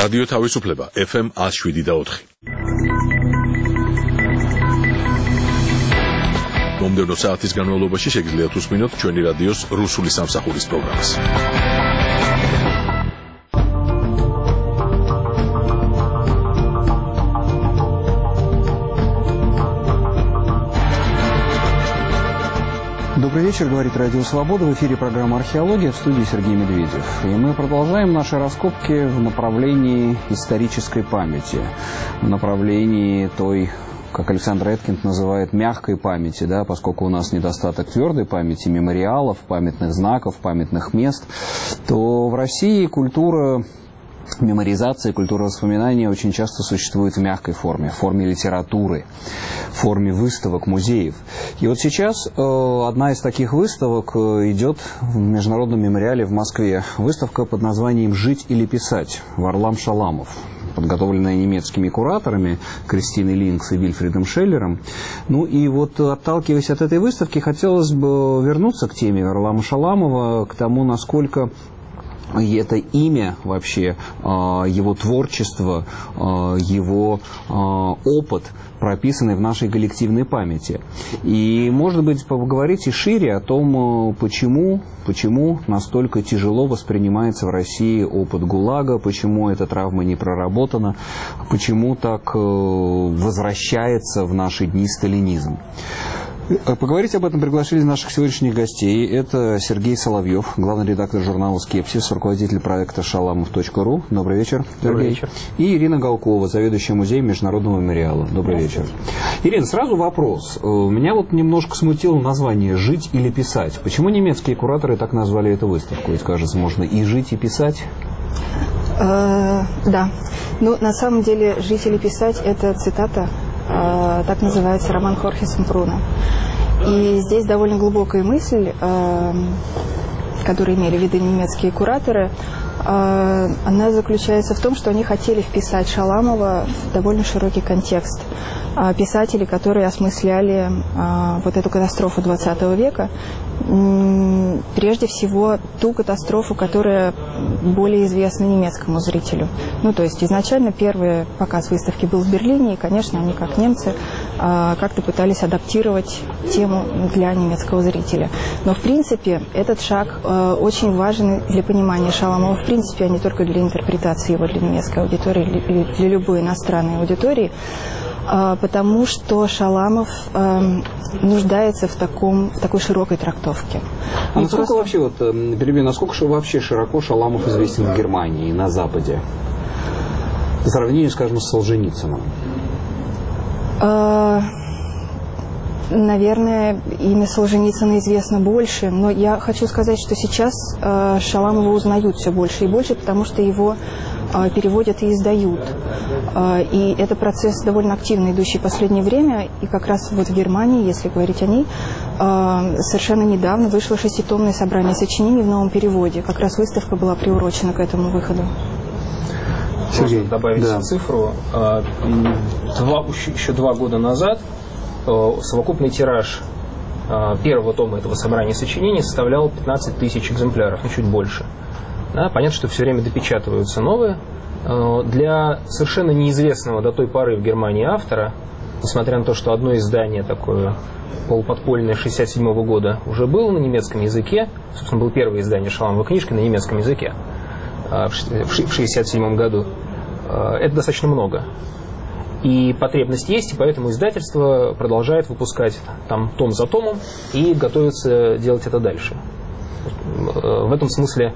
რადიო თავისუფლება FM 107.4. მომდევნო საათის განმავლობაში შეგიძლიათ უსმინოთ ჩვენი რადიოს რუსული სამსახურის პროგრამას. Добрый вечер, говорит Радио Свобода. В эфире программа «Археология», в студии Сергей Медведев. И мы продолжаем наши раскопки в направлении исторической памяти, в направлении той, как Александр Эткинд называет, мягкой памяти, да, поскольку у нас недостаток твердой памяти, мемориалов, памятных знаков, памятных мест, то в России культура меморизации, культура воспоминания очень часто существует в мягкой форме, в форме литературы, в форме выставок, музеев. И вот сейчас одна из таких выставок идет в Международном мемориале в Москве. Выставка под названием «Жить или писать» Варлам Шаламов, подготовленная немецкими кураторами Кристиной Линкс и Вильфридом Шеллером. Ну и вот, отталкиваясь от этой выставки, хотелось бы вернуться к теме Варлама Шаламова, к тому, насколько и это имя вообще, его творчество, его опыт, прописанный в нашей коллективной памяти. И, может быть, поговорить и шире о том, почему настолько тяжело воспринимается в России опыт ГУЛАГа, почему эта травма не проработана, почему так возвращается в наши дни сталинизм. Поговорить об этом пригласили наших сегодняшних гостей. Это Сергей Соловьев, главный редактор журнала «Скепсис», руководитель проекта «Шаламов.ру». Добрый вечер, Сергей. Добрый вечер. И Ирина Галкова, заведующая музеем Международного мемориала. Добрый вечер. Ирина, сразу вопрос. Меня вот немножко смутило название «Жить или писать». Почему немецкие кураторы так назвали эту выставку? Ведь, кажется, можно и жить, и писать. Да. Ну, на самом деле, «Жить или писать» — это цитата. Так называется роман Хорхе Семпруна. И здесь довольно глубокая мысль, которую имели в виду немецкие кураторы, она заключается в том, что они хотели вписать Шаламова в довольно широкий контекст. Писатели, которые осмысляли вот эту катастрофу 20 века, прежде всего ту катастрофу, которая более известна немецкому зрителю. Ну, то есть изначально первый показ выставки был в Берлине, и, конечно, они, как немцы, как-то пытались адаптировать тему для немецкого зрителя. Но, в принципе, этот шаг очень важен для понимания Шаламова, в принципе, а не только для интерпретации его для немецкой аудитории или для любой иностранной аудитории, потому что Шаламов нуждается в такой широкой трактовке. А насколько вообще, вот, насколько вообще широко Шаламов известен в Германии и на Западе? По сравнению, скажем, с Солженицыным. Наверное, имя Солженицына известно больше, но я хочу сказать, что сейчас Шаламова узнают все больше и больше, потому что его переводят и издают. И это процесс довольно активно идущий в последнее время. И как раз вот в Германии, если говорить о ней, совершенно недавно вышло 6-томное собрание сочинений в новом переводе. Как раз выставка была приурочена к этому выходу. Можно добавить цифру. Еще 2 года назад совокупный тираж первого тома этого собрания сочинений составлял 15 тысяч экземпляров, чуть больше. Да, понятно, что все время допечатываются новые. Для совершенно неизвестного до той поры в Германии автора, несмотря на то, что одно издание такое полуподпольное 1967 года уже было на немецком языке, собственно, было первое издание Шаламовой книжки на немецком языке в 1967 году, это достаточно много. И потребность есть, и поэтому издательство продолжает выпускать там том за томом и готовится делать это дальше. В этом смысле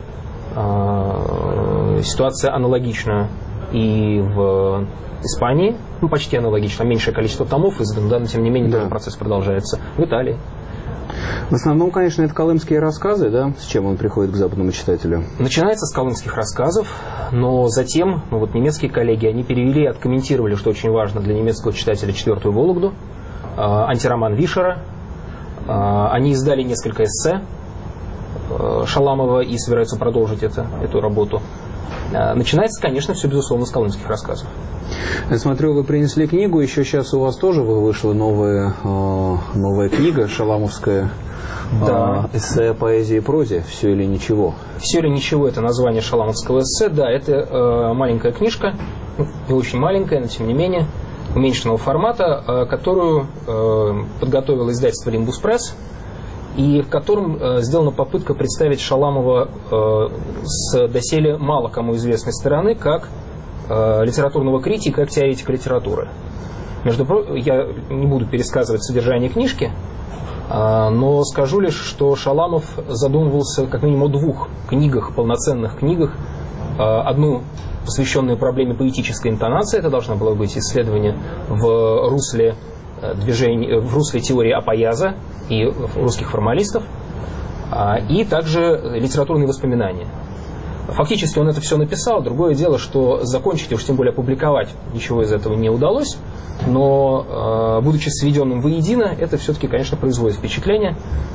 ситуация аналогична и в Испании, почти аналогично, меньшее количество томов издано, да, но тем не менее тоже процесс продолжается. В Италии. В основном, конечно, это колымские рассказы, да? С чем он приходит к западному читателю? Начинается с колымских рассказов, но затем, вот немецкие коллеги, они перевели и откомментировали, что очень важно для немецкого читателя, 4-ю Вологду, антироман Вишера. Они издали несколько эссе Шаламова и собираются продолжить эту работу. Начинается, конечно, все, безусловно, с колымских рассказов. Я смотрю, вы принесли книгу, еще сейчас у вас тоже вышла новая книга шаламовская Да. Эссе, поэзии и прозе «Все или ничего». «Все или ничего» — это название шаламовского эссе. Да, это маленькая книжка, не очень маленькая, но тем не менее, уменьшенного формата, которую подготовило издательство «Лимбус Пресс», и в котором сделана попытка представить Шаламова с доселе мало кому известной стороны, как литературного критика, как теоретика литературы. Между прочим, я не буду пересказывать содержание книжки, но скажу лишь, что Шаламов задумывался как минимум о двух книгах, полноценных книгах. Одну, посвященную проблеме поэтической интонации, это должно было быть исследование в русле движения, в русле теории Апояза и русских формалистов, и также литературные воспоминания. Фактически он это все написал. Другое дело, что закончить, уж тем более опубликовать, ничего из этого не удалось. Но, будучи сведенным воедино, это все-таки, конечно, производит впечатление,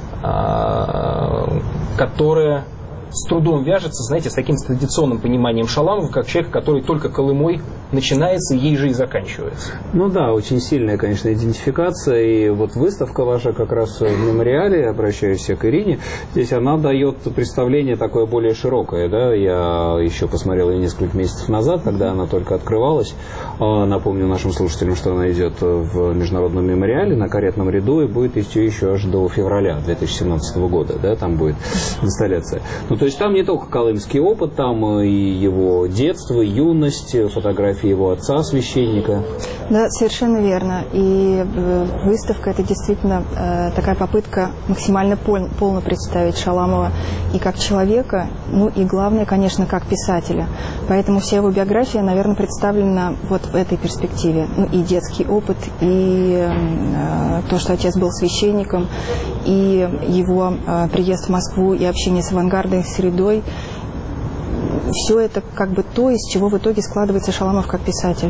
которое с трудом вяжется, знаете, с таким традиционным пониманием Шаламова, как человека, который только Колымой начинается, ей же и заканчивается. Ну да, очень сильная, конечно, идентификация. И вот выставка ваша как раз в мемориале, обращаюсь к Ирине, здесь она дает представление такое более широкое. Да? Я еще посмотрел ее несколько месяцев назад, когда она только открывалась. Напомню нашим слушателям, что она идет в Международном мемориале на Каретном ряду и будет идти еще аж до февраля 2017 года. Да? Там будет инсталляция. Ну, то есть там не только колымский опыт, там и его детство, юность, фотографии его отца, священника. Да, совершенно верно. И выставка — это действительно такая попытка максимально полно представить Шаламова и как человека, ну и главное, конечно, как писателя. Поэтому вся его биография, наверное, представлена вот в этой перспективе. Ну и детский опыт, и то, что отец был священником, и его приезд в Москву, и общение с авангардной средой. Все это как бы то, из чего в итоге складывается Шаламов как писатель.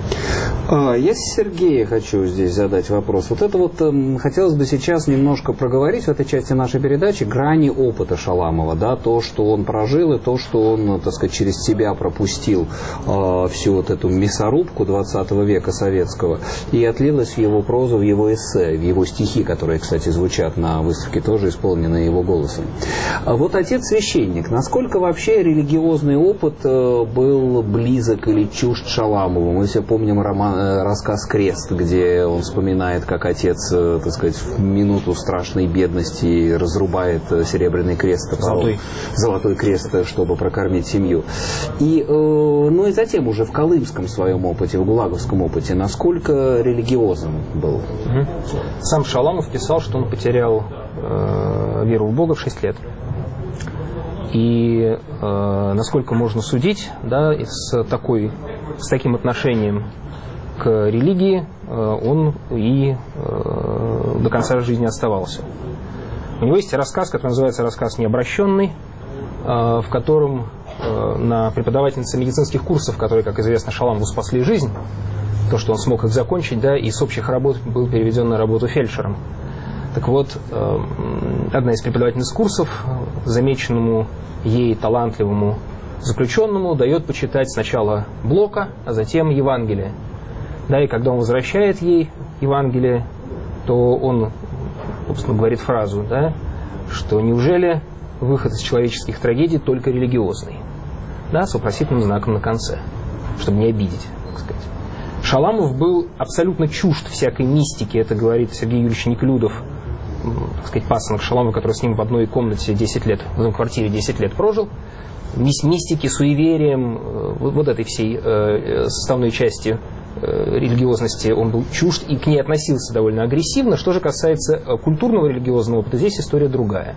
Я Сергею хочу здесь задать вопрос. Вот это вот хотелось бы сейчас немножко проговорить в этой части нашей передачи грани опыта Шаламова, да, то, что он прожил, и то, что он, так сказать, через себя пропустил всю вот эту мясорубку 20 века советского, и отлилось в его прозу, в его эссе, в его стихи, которые, кстати, звучат на выставке, тоже исполнены его голосом. Вот отец священник, насколько вообще религиозный опыт был близок или чужд Шаламову? Мы все помним рассказ «Крест», где он вспоминает, как отец, так сказать, в минуту страшной бедности разрубает серебряный крест, золотой крест, чтобы прокормить семью. И, ну и затем уже в колымском своем опыте, в гулаговском опыте, насколько религиозен был? Сам Шаламов писал, что он потерял веру в Бога в 6 лет. И насколько можно судить, да, с таким отношением к религии он и до конца жизни оставался. У него есть рассказ, который называется «Рассказ необращенный», в котором на преподавательнице медицинских курсов, которые, как известно, Шаламову спасли жизнь, то, что он смог их закончить, да, и с общих работ был переведен на работу фельдшером. Так вот, одна из преподавательниц курсов замеченному ей талантливому заключенному дает почитать сначала Блока, а затем Евангелие. Да, и когда он возвращает ей Евангелие, то он, собственно, говорит фразу, да, что неужели выход из человеческих трагедий только религиозный? Да, с вопросительным знаком на конце, чтобы не обидеть, так сказать. Шаламов был абсолютно чужд всякой мистики, это говорит Сергей Юрьевич Неклюдов, так сказать, пасынок Шаламова, который с ним в одной комнате 10 лет, в одной квартире 10 лет прожил. Мистики, суеверием, вот этой всей составной части религиозности он был чужд и к ней относился довольно агрессивно. Что же касается культурного религиозного опыта, здесь история другая.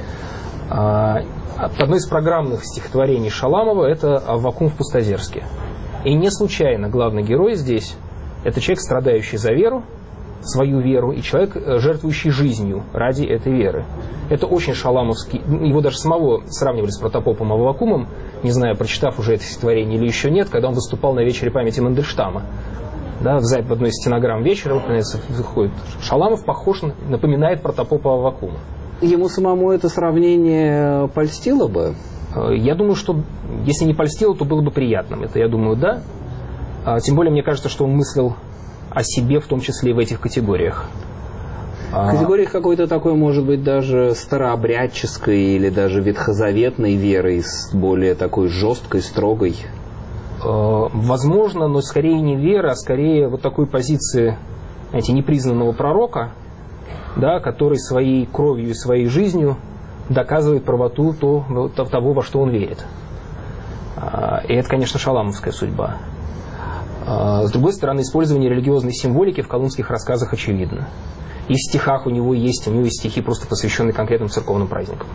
Одно из программных стихотворений Шаламова – это «Аввакум в Пустозерске». И не случайно главный герой здесь – это человек, страдающий за веру, свою веру, и человек, жертвующий жизнью ради этой веры. Это очень шаламовский, его даже самого сравнивали с протопопом Аввакумом, не знаю, прочитав уже это стихотворение или еще нет, когда он выступал на вечере памяти Мандельштама. Да, в одной из стенограмм вечера выходит: Шаламов напоминает протопопа Аввакума. Ему самому это сравнение польстило бы? Я думаю, что если не польстило, то было бы приятным. Это, я думаю, да. Тем более, мне кажется, что он мыслил о себе, в том числе и в этих категориях. Категория какой-то такой, может быть, даже старообрядческой или даже ветхозаветной веры, с более такой жесткой, строгой. Возможно, но скорее не вера, а скорее вот такой позиции, знаете, непризнанного пророка, да, который своей кровью и своей жизнью доказывает правоту того, во что он верит. И это, конечно, шаламовская судьба. С другой стороны, использование религиозной символики в колумбских рассказах очевидно. И в стихах у него есть стихи, просто посвященные конкретным церковным праздникам.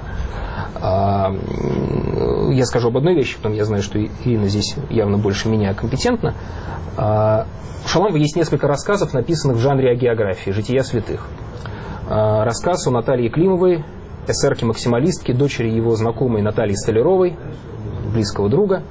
Я скажу об одной вещи, потом я знаю, что Ирина здесь явно больше меня компетентна. У Шаламова есть несколько рассказов, написанных в жанре агеографии, жития святых. Рассказ о Наталье Климовой, эсерке-максималистке, дочери его знакомой Натальи Столяровой, близкого друга.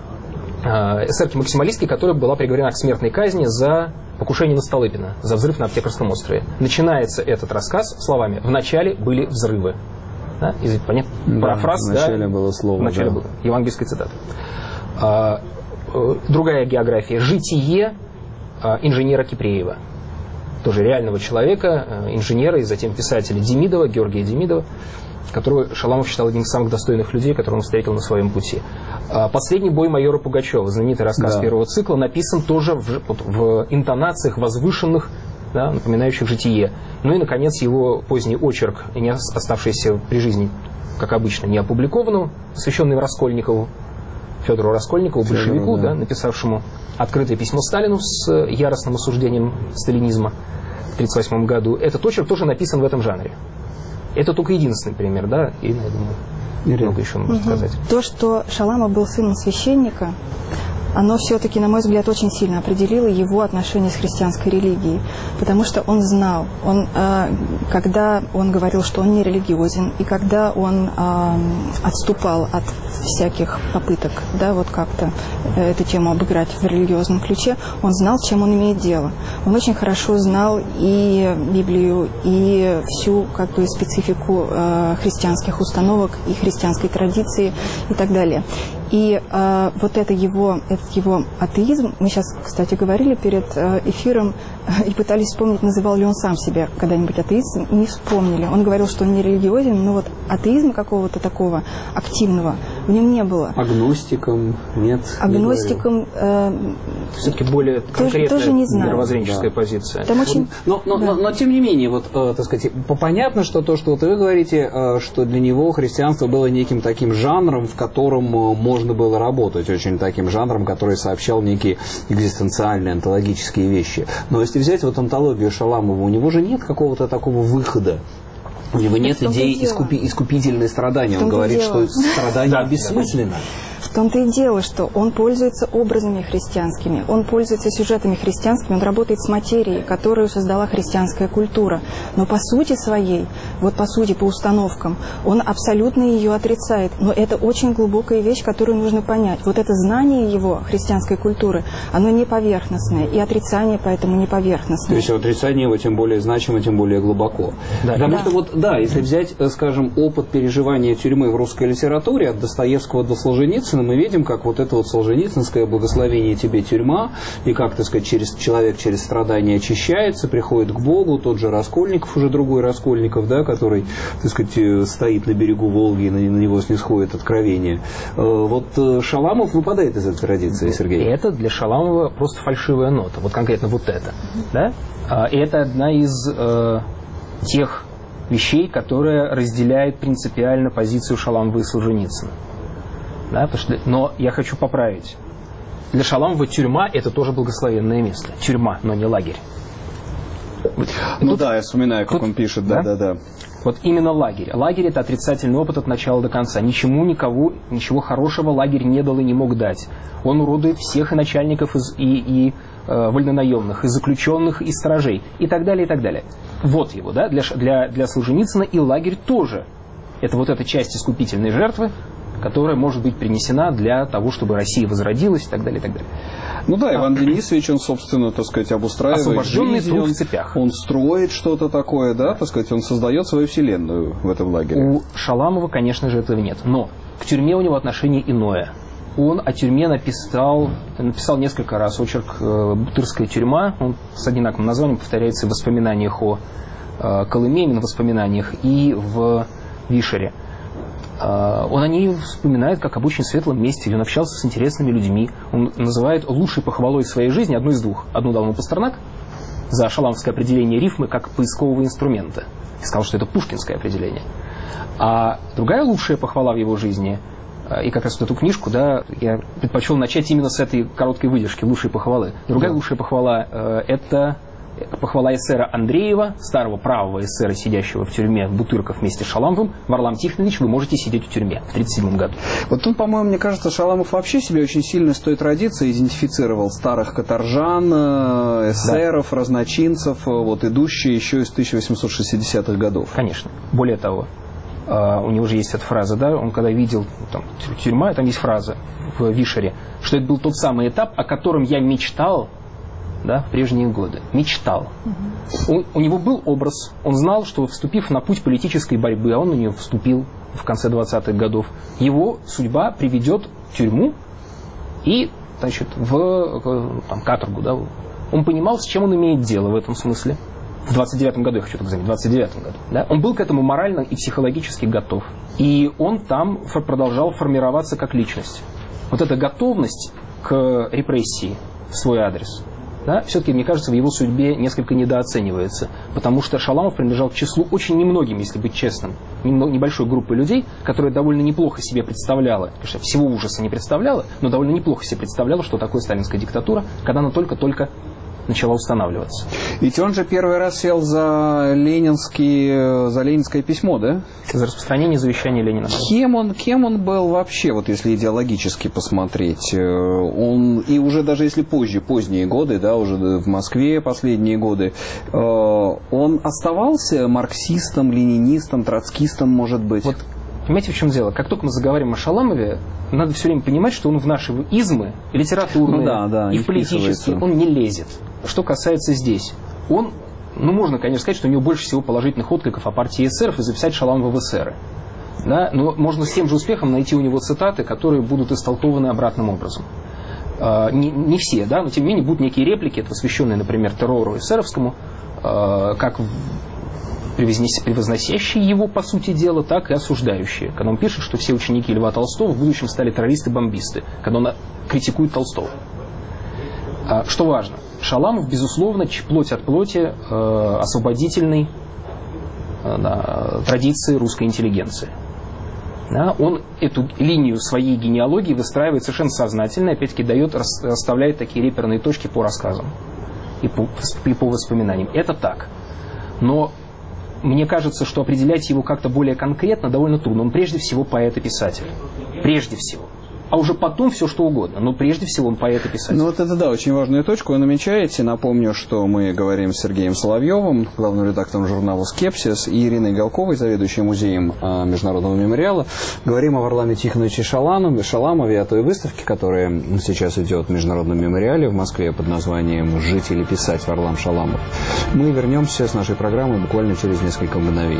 Эсерке-максималистке, которая была приговорена к смертной казни за покушение на Столыпина, за взрыв на Аптекарском острове. Начинается этот рассказ словами «Вначале были взрывы». Да? Понятно? Парафраз, вначале было слово. Вначале было. Евангельская цитата. Другая география. Житие инженера Кипреева. Тоже реального человека, инженера и затем писателя Демидова, Георгия Демидова, которого Шаламов считал одним из самых достойных людей, которых он встретил на своем пути. «Последний бой майора Пугачева», знаменитый рассказ первого цикла, написан тоже в интонациях возвышенных, да, напоминающих житие. Ну и, наконец, его поздний очерк, не оставшийся при жизни, как обычно, не опубликованным, посвященный Раскольникову, Федору Раскольникову, большевику, да, написавшему открытое письмо Сталину с яростным осуждением сталинизма в 1938 году. Этот очерк тоже написан в этом жанре. Это только единственный пример, да, и, я думаю, много еще можно сказать. То, что Шаламов был сыном священника, оно все-таки, на мой взгляд, очень сильно определило его отношение с христианской религией. Потому что он знал, когда он говорил, что он не религиозен, и когда он отступал от всяких попыток, да, вот как-то эту тему обыграть в религиозном ключе, он знал, с чем он имеет дело. Он очень хорошо знал и Библию, и всю как бы специфику христианских установок, и христианской традиции, и так далее. И вот этот его атеизм, мы сейчас, кстати, говорили перед эфиром и пытались вспомнить, называл ли он сам себя когда-нибудь атеистом, и не вспомнили. Он говорил, что он не религиозен, но вот атеизма какого-то такого активного в нем не было. Агностиком нет? Агностиком... Все-таки более конкретная мировоззренческая позиция. Там очень... Но тем не менее, вот, так сказать, понятно, что то, что вот вы говорите, что для него христианство было неким таким жанром, в котором можно было работать, очень таким жанром, который сообщал некие экзистенциальные, онтологические вещи. Но если взять вот антологию Шаламова, у него же нет какого-то такого выхода. У него нет идеи искупительной страдания. Он говорит, что страдание бессмысленно. В том-то и дело, что он пользуется образами христианскими, он пользуется сюжетами христианскими, он работает с материей, которую создала христианская культура. Но по сути своей, вот по сути, по установкам, он абсолютно ее отрицает. Но это очень глубокая вещь, которую нужно понять. Вот это знание его христианской культуры, оно не поверхностное, и отрицание поэтому не поверхностное. То есть отрицание его тем более значимо, тем более глубоко. Да. Потому что вот, да, если взять, скажем, опыт переживания тюрьмы в русской литературе от Достоевского до Солженицына, мы видим, как вот это вот солженицынское благословение тебе тюрьма, и как, так сказать, человек через страдания очищается, приходит к Богу, тот же Раскольников, уже другой Раскольников, да, который, так сказать, стоит на берегу Волги, и на него снисходит откровение. Вот Шаламов выпадает из этой традиции, Сергей. Это для Шаламова просто фальшивая нота, вот конкретно вот это. Да? И это одна из тех вещей, которая разделяет принципиально позицию Шаламова и Солженицына. Да, но я хочу поправить. Для Шаламова тюрьма – это тоже благословенное место. Тюрьма, но не лагерь. Ну да, я вспоминаю, как он пишет. Да. Вот именно лагерь. Лагерь – это отрицательный опыт от начала до конца. Ничего хорошего лагерь не дал и не мог дать. Он уродует всех и начальников, и вольнонаемных, и заключенных, и стражей, и так далее, и так далее. Вот его, да, для Солженицына и лагерь тоже. Это вот эта часть искупительной жертвы, которая может быть принесена для того, чтобы Россия возродилась и так далее, и так далее. Ну да, Иван Денисович, он, собственно, так сказать, обустраивает освобожденный жизнь, труп в цепях. Он строит что-то такое, да, так сказать, он создает свою вселенную в этом лагере. У Шаламова, конечно же, этого нет. Но к тюрьме у него отношение иное. Он о тюрьме написал несколько раз очерк «Бутырская тюрьма». Он с одинаковым названием повторяется в воспоминаниях о Колыме, именно в воспоминаниях, и в Вишере. Он о ней вспоминает как об очень светлом месте, где он общался с интересными людьми. Он называет лучшей похвалой в своей жизни одну из двух. Одну дал ему Пастернак за шаламовское определение рифмы как поискового инструмента. И сказал, что это пушкинское определение. А другая лучшая похвала в его жизни, и как раз вот эту книжку, да, я предпочел начать именно с этой короткой выдержки «Лучшие похвалы». Другая лучшая похвала это похвала эсера Андреева, старого правого эсера, сидящего в тюрьме Бутырков вместе с Шаламовым. Варлам Тихонович, вы можете сидеть в тюрьме в 1937 году. Вот тут, по-моему, мне кажется, Шаламов вообще себе очень сильно с той традицией идентифицировал старых каторжан, эсеров, разночинцев, вот, идущие еще из 1860-х годов. Конечно. Более того, у него же есть эта фраза, да, он когда видел там, тюрьма, там есть фраза в Вишере, что это был тот самый этап, о котором я мечтал, да, в прежние годы. Мечтал. У него был образ. Он знал, что, вступив на путь политической борьбы, а он на нее вступил в конце 20-х годов, его судьба приведет в тюрьму и, значит, в там, каторгу. Да. Он понимал, с чем он имеет дело в этом смысле. В 29-м году, я хочу так заметить, в 29-м году. Да. Он был к этому морально и психологически готов. И он там продолжал формироваться как личность. Вот эта готовность к репрессии в свой адрес, да, все-таки, мне кажется, в его судьбе несколько недооценивается. Потому что Шаламов принадлежал к числу очень немногим, если быть честным, небольшой группы людей, которая довольно неплохо себе представляла, конечно, всего ужаса не представляла, но довольно неплохо себе представляла, что такое сталинская диктатура, когда она только-только начала устанавливаться. Ведь он же первый раз сел за ленинское письмо, да? За распространение завещания Ленина. Кем он был вообще, вот если идеологически посмотреть? Он, и уже даже если поздние годы, да, уже в Москве последние годы, он оставался марксистом, ленинистом, троцкистом, может быть? Вот, понимаете, в чем дело? Как только мы заговорим о Шаламове, надо все время понимать, что он в наши измы, литературные и в политические, он не лезет. Что касается здесь, он, можно, конечно, сказать, что у него больше всего положительных откликов о партии эсеров и записать Шаламова в эсеры. Да? Но можно с тем же успехом найти у него цитаты, которые будут истолкованы обратным образом. Не все, да, но тем не менее будут некие реплики, посвященные, например, террору эсеровскому, как превозносящие его, по сути дела, так и осуждающие. Когда он пишет, что все ученики Льва Толстого в будущем стали террористы-бомбисты, когда он критикует Толстого. Что важно, Шаламов, безусловно, плоть от плоти освободительной традиции русской интеллигенции. Да, он эту линию своей генеалогии выстраивает совершенно сознательно, опять-таки расставляет такие реперные точки по рассказам и по воспоминаниям. Это так. Но мне кажется, что определять его как-то более конкретно довольно трудно. Он прежде всего поэт и писатель. Прежде всего. А уже потом все что угодно. Но прежде всего он поэт и писатель. Ну вот это, да, очень важную точку вы намечаете. Напомню, что мы говорим с Сергеем Соловьевым, главным редактором журнала «Скепсис», и Ириной Галковой, заведующей музеем Международного мемориала. Говорим о Варламе Тихоновиче Шаламове, о той выставке, которая сейчас идет в Международном мемориале в Москве под названием «Жить или писать. Варлам Шаламов». Мы вернемся с нашей программой буквально через несколько мгновений.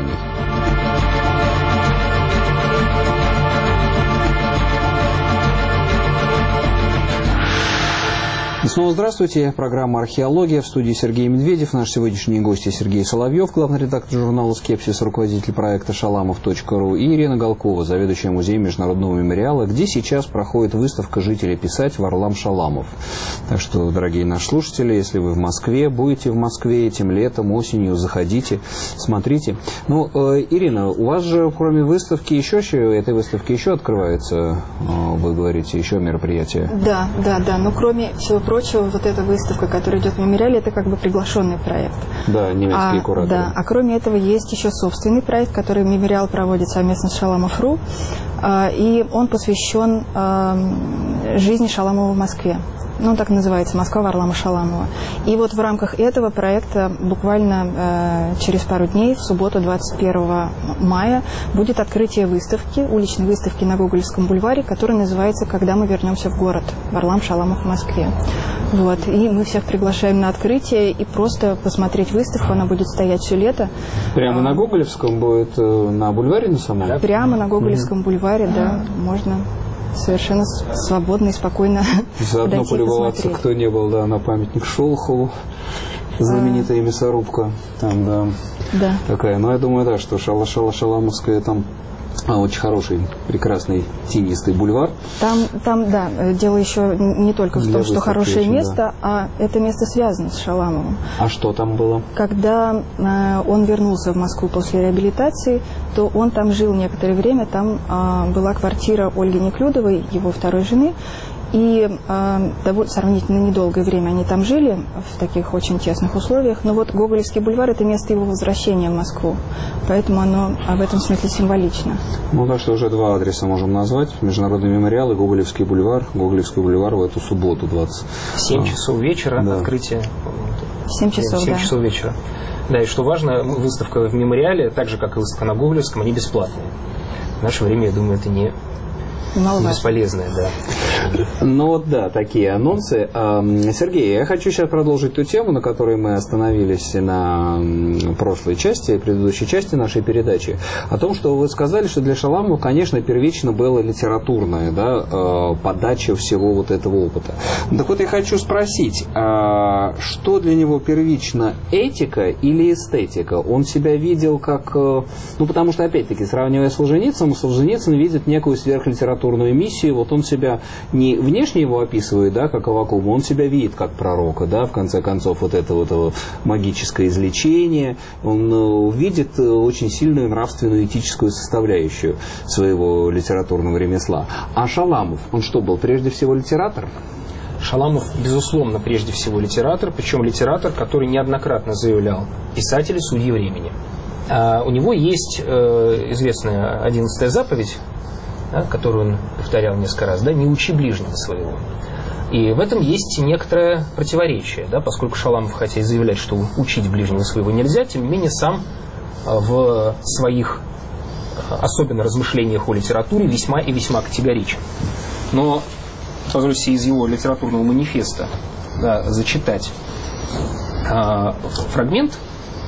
И снова здравствуйте. Программа «Археология». В студии Сергей Медведев. Наш сегодняшний гость Сергей Соловьев, главный редактор журнала «Скепсис», руководитель проекта «Шаламов.ру», и Ирина Галкова, заведующая музеем Международного мемориала, где сейчас проходит выставка «Жить или писать. Варлам Шаламов». Так что, дорогие наши слушатели, если вы в Москве, будете в Москве этим летом, осенью, заходите, смотрите. Ну, Ирина, у вас же, кроме выставки, этой выставки еще открывается, вы говорите, еще мероприятия? Да. Но кроме всего прочего, вот эта выставка, которая идет в мемориале, это как бы приглашенный проект. Да, немецкие кураторы. Да, а кроме этого есть еще собственный проект, который мемориал проводит совместно с Шаламов.ру, и он посвящен жизни Шаламова в Москве. Ну, он так называется, «Москва Варлама Шаламова». И вот в рамках этого проекта буквально через пару дней, в субботу, 21 мая, будет открытие выставки, уличной выставки на Гоголевском бульваре, которая называется «Когда мы вернемся в город. Варлам Шаламов в Москве». Вот. И мы всех приглашаем на открытие и просто посмотреть выставку. Она будет стоять все лето. Прямо на Гоголевском будет, на бульваре на самом? Прямо на Гоголевском бульваре, да, можно совершенно свободно и спокойно заодно полюбоваться, кто не был, да, на памятник Шолохову, знаменитая мясорубка. Там, да. Да. Такая. Но я думаю, да, что Шаламовская там очень хороший, прекрасный тенистый бульвар. Там, да, дело еще не только в том, что хорошее очень, место, да. а это место связано с Шаламовым. А что там было? Когда он вернулся в Москву после реабилитации, то он там жил некоторое время. Там была квартира Ольги Неклюдовой, его второй жены. И сравнительно недолгое время они там жили, в таких очень тесных условиях. Но вот Гоголевский бульвар – это место его возвращения в Москву. Поэтому оно в этом смысле символично. Ну, так что уже два адреса можем назвать. Международный мемориал и Гоголевский бульвар. Гоголевский бульвар в эту субботу, 20. В 7 часов вечера, да. Открытие. В 7 часов, 7 часов вечера. Да, и что важно, выставка в мемориале, так же, как и выставка на Гоголевском, они бесплатные. В наше время, я думаю, это не бесполезное, да. Ну вот да, такие анонсы. Сергей, я хочу сейчас продолжить ту тему, на которой мы остановились на прошлой части, предыдущей части нашей передачи, о том, что вы сказали, что для Шаламова, конечно, первично была литературная, да, подача всего вот этого опыта. Так вот я хочу спросить, что для него первично, этика или эстетика? Он себя видел как... Ну, потому что, опять-таки, сравнивая с Солженицын видит некую сверхлитературную миссию, вот он себя не внешне его описывает, да, как Аввакума, он себя видит как пророка, да, в конце концов, вот это вот магическое излечение, он видит очень сильную нравственную этическую составляющую своего литературного ремесла. А Шаламов, он что был, прежде всего литератор? Шаламов, безусловно, прежде всего литератор, причем литератор, который неоднократно заявлял: писатель, судьи времени. У него есть известная 11-я заповедь, да, которую он повторял несколько раз, да, «не учи ближнего своего». И в этом есть некоторое противоречие, да, поскольку Шаламов, хотя и заявляет, что учить ближнего своего нельзя, тем не менее сам в своих, особенно размышлениях о литературе, весьма и весьма категоричен. Но позвольте себе из его литературного манифеста, да, зачитать фрагмент.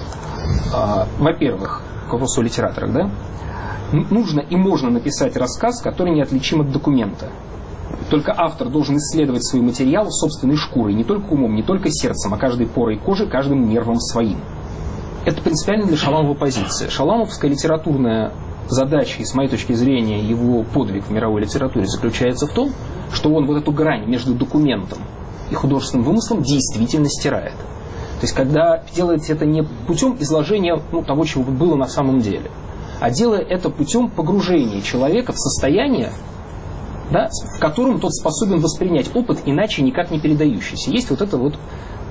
Во-первых, к вопросу о литераторах, да, нужно и можно написать рассказ, который неотличим от документа. Только автор должен исследовать свой материал собственной шкурой, не только умом, не только сердцем, а каждой порой кожи, каждым нервом своим. Это принципиально для Шаламова позиция. Шаламовская литературная задача, и с моей точки зрения его подвиг в мировой литературе, заключается в том, что он вот эту грань между документом и художественным вымыслом действительно стирает. То есть, когда делается это не путем изложения того, чего было на самом деле, а делая это путем погружения человека в состояние, да, в котором тот способен воспринять опыт, иначе никак не передающийся. Есть вот эта вот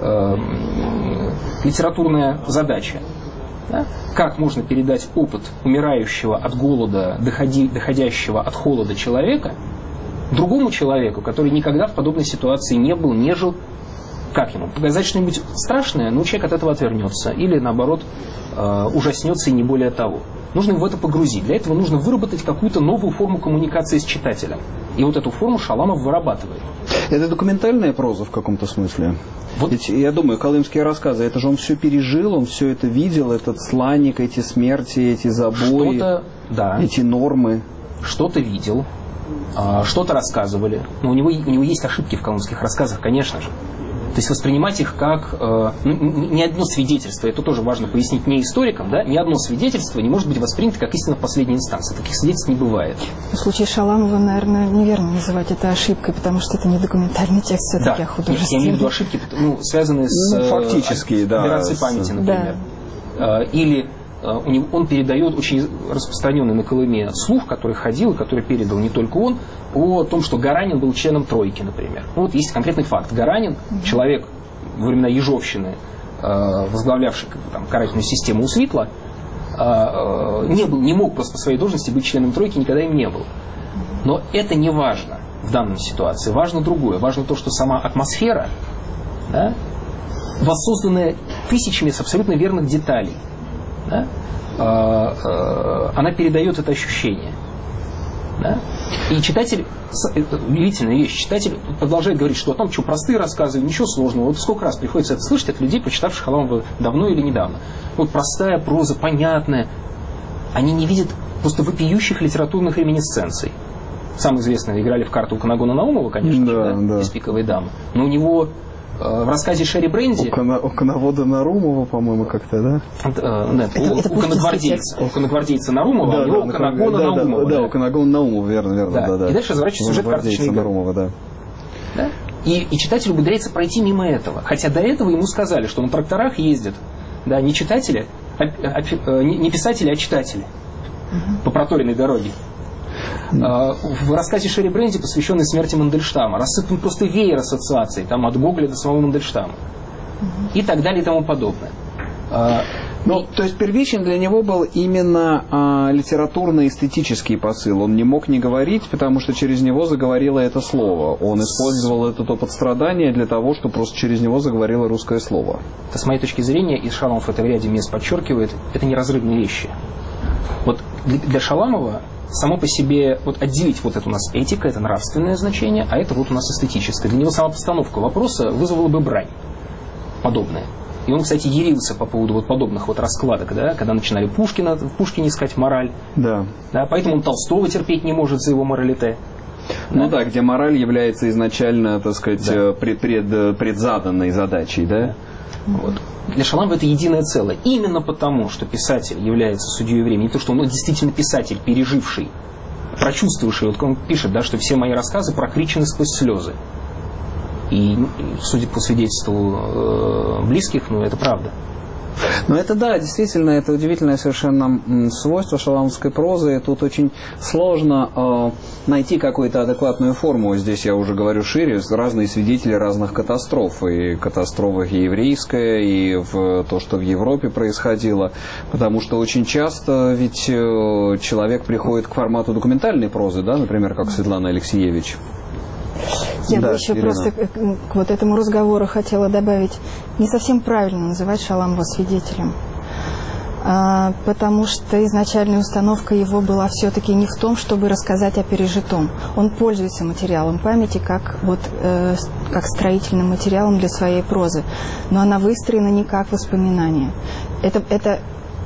литературная задача. Да? Как можно передать опыт умирающего от голода, доходящего от холода человека другому человеку, который никогда в подобной ситуации не был, не жил. Как ему? Показать что-нибудь страшное, но человек от этого отвернется. Или, наоборот, ужаснется и не более того. Нужно его в это погрузить. Для этого нужно выработать какую-то новую форму коммуникации с читателем. И вот эту форму Шаламов вырабатывает. Это документальная проза в каком-то смысле? Вот. Ведь, я думаю, колымские рассказы, это же он все пережил, он все это видел, этот сланник, эти смерти, эти забои, да, эти нормы. Что-то видел, что-то рассказывали. Но у него есть ошибки в колымских рассказах, конечно же. То есть воспринимать их как ни одно свидетельство, это тоже важно пояснить не историкам, да, ни одно свидетельство не может быть воспринято как истина в последней инстанции. Таких свидетельств не бывает. В случае Шаламова, наверное, неверно называть это ошибкой, потому что это не документальный текст, все-таки, а художественный. Я имею в виду ошибки, связанные с фактически, операцией памяти, например. Да. Или он передает очень распространенный на Колыме слух, который ходил и который передал не только он, о том, что Гаранин был членом тройки, например. Вот есть конкретный факт. Гаранин, человек во времена Ежовщины, возглавлявший карательную систему у Свитла, не мог просто по своей должности быть членом тройки, никогда им не был. Но это не важно в данной ситуации. Важно другое. Важно то, что сама атмосфера, да, воссозданная тысячами с абсолютно верных деталей, да, она передает это ощущение. Да? И читатель, удивительная вещь, читатель продолжает говорить, что там, что простые рассказы, ничего сложного. Вот сколько раз приходится это слышать от людей, прочитавших Шаламова давно или недавно. Вот простая проза, понятная. Они не видят просто вопиющих литературных реминисценций. Самое известное, играли в карту у Канагона Наумова, конечно, да, «Из пиковой дамы». Но у него в рассказе Шерри Бренди... У коновода Нарумова, по-моему, как-то, да? Нет, у коногвардейца Нарумова, у него у Канагона Наумова. Да, у Канагона Наумова, верно. Да. И дальше разворачивается сюжет карточной игры. Нарумова, да. Да? И читатель умудряется пройти мимо этого. Хотя до этого ему сказали, что на тракторах ездят, да, не читатели, не писатели, а читатели по проторенной дороге. В рассказе Шерри Бренди, посвященной смерти Мандельштама, рассыпан просто веер ассоциаций, там от Гоголя до самого Мандельштама. И так далее и тому подобное. То есть первичен для него был именно литературно-эстетический посыл. Он не мог не говорить, потому что через него заговорило это слово. Он использовал это опыт страдания для того, чтобы просто через него заговорило русское слово. Это, с моей точки зрения, и Шаламов это в ряде мест подчеркивает, это неразрывные вещи. Вот для Шаламова само по себе, вот отделить вот это у нас этика, это нравственное значение, а это вот у нас эстетическое. Для него сама постановка вопроса вызвала бы брань подобная. И он, кстати, ярился по поводу вот подобных вот раскладок, да, когда начинали в Пушкине искать мораль. Да. Поэтому он Толстого терпеть не может за его моралите. Ну да, где мораль является изначально, так сказать, предзаданной задачей, да? Вот. Для Шаламова это единое целое. Именно потому, что писатель является судьей времени, не то, что он действительно писатель, переживший, прочувствовавший. Вот он пишет, да, что все мои рассказы прокричены сквозь слезы. И, судя по свидетельству близких, это правда. Это да, действительно, это удивительное совершенно свойство шаламовской прозы. Тут очень сложно найти какую-то адекватную форму. Здесь я уже говорю шире, разные свидетели разных катастроф. И катастрофа еврейская, и то, что в Европе происходило. Потому что очень часто ведь человек приходит к формату документальной прозы, да, например, как Светлана Алексеевич. Я бы еще просто к вот этому разговору хотела добавить, не совсем правильно называть Шаламова свидетелем, потому что изначальная установка его была все-таки не в том, чтобы рассказать о пережитом. Он пользуется материалом памяти как строительным материалом для своей прозы, но она выстроена не как воспоминание. Это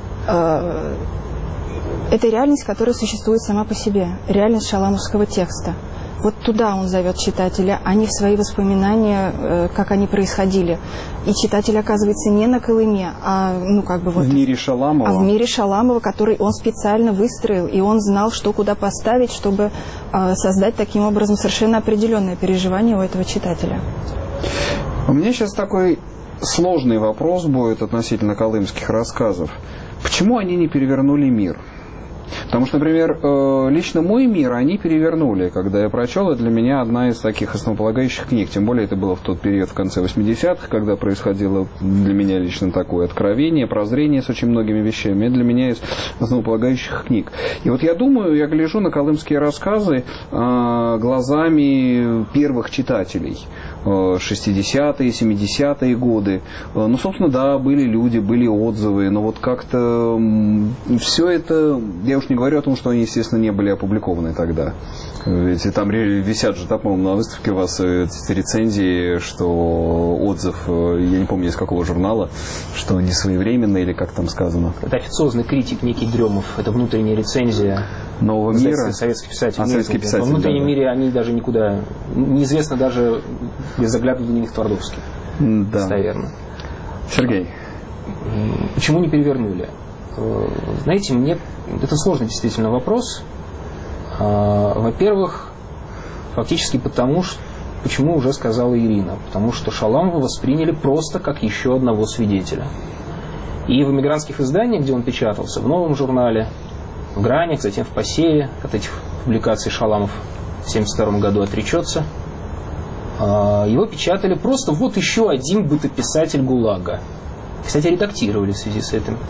реальность, которая существует сама по себе, реальность шаламовского текста. Вот туда он зовет читателя, а не в свои воспоминания, как они происходили. И читатель оказывается не на Колыме, а в мире Шаламова. А в мире Шаламова, который он специально выстроил, и он знал, что куда поставить, чтобы создать таким образом совершенно определенное переживание у этого читателя. У меня сейчас такой сложный вопрос будет относительно колымских рассказов. Почему они не перевернули мир? Потому что, например, лично мой мир они перевернули. Когда я прочел, это для меня одна из таких основополагающих книг. Тем более это было в тот период, в конце 80-х, когда происходило для меня лично такое откровение, прозрение с очень многими вещами. Это для меня из основополагающих книг. И вот я думаю, я гляжу на колымские рассказы глазами первых читателей. 60-е, 70-е годы. Собственно, да, были люди, были отзывы, но вот как-то все это, я уж не говорю о том, что они, естественно, не были опубликованы тогда. Ведь там висят же, по-моему, на выставке у вас эти рецензии, что отзыв, я не помню, из какого журнала, что не своевременный или как там сказано. Это официозный критик некий Дремов, это внутренняя рецензия Нового мира. Советский писатель. Советский писатель. Во внутреннем мире они даже никуда, неизвестно даже без заглядывания в них Твардовский. Да. Наверное. Сергей. Почему не перевернули? Знаете, мне это сложный действительно вопрос. Во-первых, фактически почему уже сказала Ирина. Потому что Шаламова восприняли просто как еще одного свидетеля. И в эмигрантских изданиях, где он печатался, в Новом журнале, в Гранях, затем в Посеве, от этих публикаций Шаламов в 1972 году отречется, его печатали просто вот еще один бытописатель ГУЛАГа. Кстати, редактировали в связи с этим.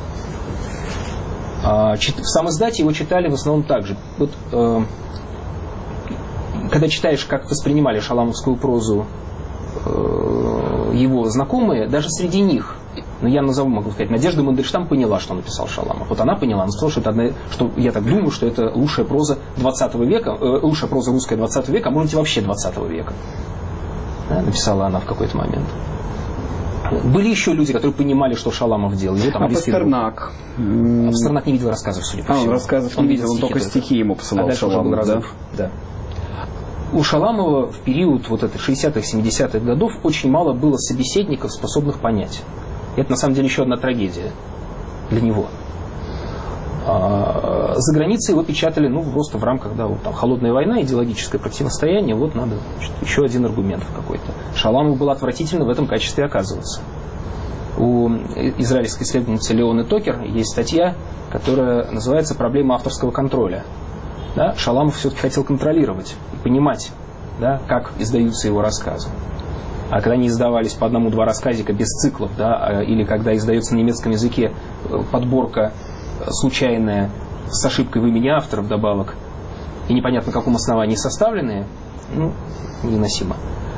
В самоиздате его читали в основном так же. Вот, когда читаешь, как воспринимали шаламовскую прозу его знакомые, даже среди них, я могу сказать, Надежда Мандельштам поняла, что написал Шаламов. Вот она поняла, она сказала, что я так думаю, что это лучшая проза 20 века, лучшая проза русская 20 века, а может быть вообще 20 века. Да, написала она в какой-то момент. Были еще люди, которые понимали, что Шаламов делал. Пастернак? Пастернак не видел рассказов, судя по всему. Он рассказов не видел, он только стихи ему посылал Шаламов, да? У Шаламова в период вот этих 60-х, 70-х годов очень мало было собеседников, способных понять. И это на самом деле еще одна трагедия для него. За границей его печатали, просто в рамках, вот там холодная война, идеологическое противостояние, вот надо еще один аргумент какой-то. Шаламову было отвратительно в этом качестве оказываться. У израильской исследовательницы Леоны Токер есть статья, которая называется «Проблема авторского контроля». Да? Шаламов все-таки хотел контролировать и понимать, как издаются его рассказы. А когда они издавались по одному-два рассказика без циклов, или когда издается на немецком языке подборка случайная, с ошибкой в имени автора вдобавок, и непонятно на каком основании составленные, невыносимо.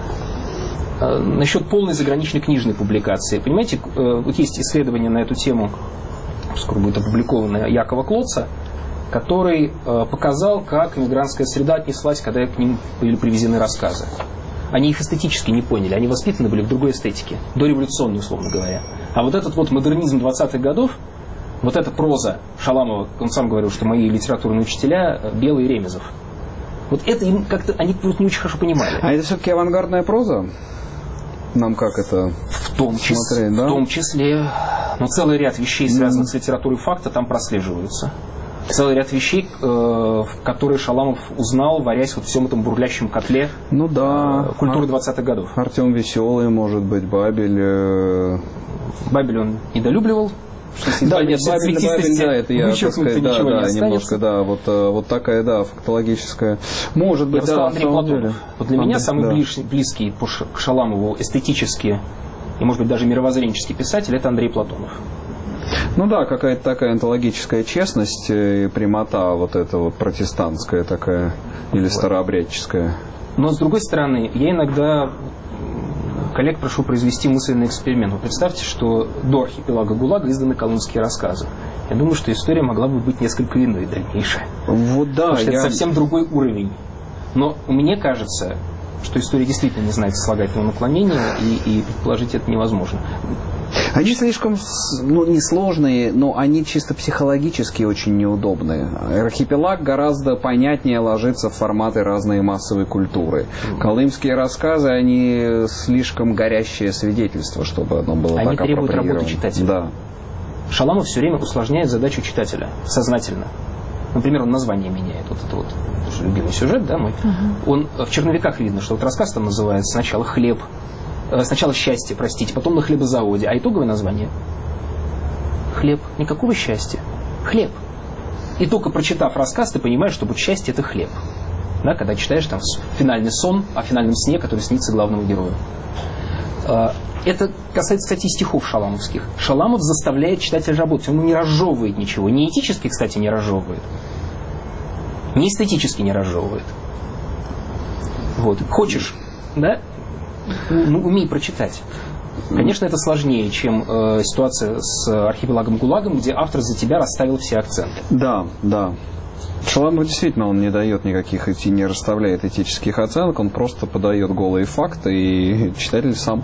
Насчет полной заграничной книжной публикации. Понимаете, вот есть исследование на эту тему, скоро будет опубликовано, Якова Клотца, который показал, как эмигрантская среда отнеслась, когда к ним были привезены рассказы. Они их эстетически не поняли, они воспитаны были в другой эстетике, дореволюционной, условно говоря. А вот этот вот модернизм 20-х годов, вот эта проза Шаламова, он сам говорил, что мои литературные учителя Белый и Ремезов. Вот это им как-то, они просто не очень хорошо понимали. А это все-таки авангардная проза? Нам как это в том числе, смотреть, да? В том числе, но целый ряд вещей, связанных с литературой факта, там прослеживаются. Целый ряд вещей, которые Шаламов узнал, варясь вот в всем этом бурлящем котле культуры 20-х годов. Артем Веселый, может быть, Бабель. Бабель он недолюбливал. Бабель, это я, так сказать, немножко, вот такая, фактологическая. Может быть, я Андрей Платонов. Вот для меня самый близкий к Шаламову эстетически и, может быть, даже мировоззренческий писатель — это Андрей Платонов. Какая-то такая онтологическая честность и прямота вот эта вот протестантская такая или старообрядческая. Но, с другой стороны, я иногда коллег прошу произвести мысленный эксперимент. Вы представьте, что до архипелага ГУЛАГа изданы колымские рассказы. Я думаю, что история могла бы быть несколько иной, дальнейшая. Потому что это совсем другой уровень. Но мне кажется, что история действительно не знает слагательного наклонения, и предположить это невозможно. Они слишком, несложные, но они чисто психологически очень неудобные. Архипелаг гораздо понятнее ложится в форматы разной массовой культуры. Колымские рассказы, они слишком горящее свидетельство, чтобы оно было так апроприировано. Они требуют работы читателя. Да. Шаламов все время усложняет задачу читателя, сознательно. Например, он название меняет. Вот это вот, любимый сюжет, мой. Он в «Черновиках» видно, что вот рассказ там называется сначала «Хлеб», сначала «Счастье», простите, потом «На хлебозаводе», а итоговое название «Хлеб». Никакого счастья. Хлеб. И только прочитав рассказ, ты понимаешь, что вот счастье — это хлеб. Когда читаешь там финальный сон о финальном сне, который снится главному герою. Это касается, кстати, и стихов шаламовских. Шаламов заставляет читателя работать. Он не разжевывает ничего. Не этически, кстати, не разжевывает. Не эстетически не разжевывает. Вот. Хочешь, умей прочитать. Конечно, это сложнее, чем ситуация с архипелагом ГУЛАГом, где автор за тебя расставил все акценты. Да. Шаламов действительно, он не дает никаких, не расставляет этических оценок, он просто подает голые факты, и читатель сам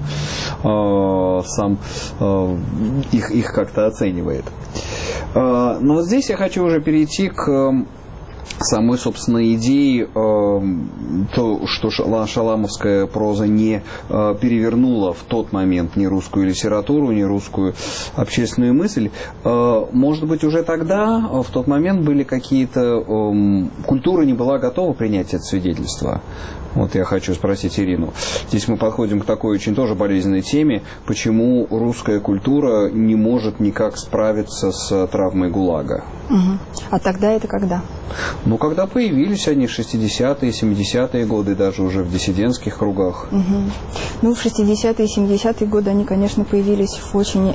их как-то оценивает. Но вот здесь я хочу уже перейти к самой, собственно, идеи, то, что шаламовская проза не перевернула в тот момент ни русскую литературу, ни русскую общественную мысль. Может быть, уже тогда, в тот момент, были какие-то... Культура не была готова принять это свидетельство. Вот я хочу спросить Ирину. Здесь мы подходим к такой очень тоже болезненной теме, почему русская культура не может никак справиться с травмой ГУЛАГа. А тогда это когда? Когда появились они в 60-е, 70-е годы, даже уже в диссидентских кругах. В 60-е и 70-е годы они, конечно, появились в очень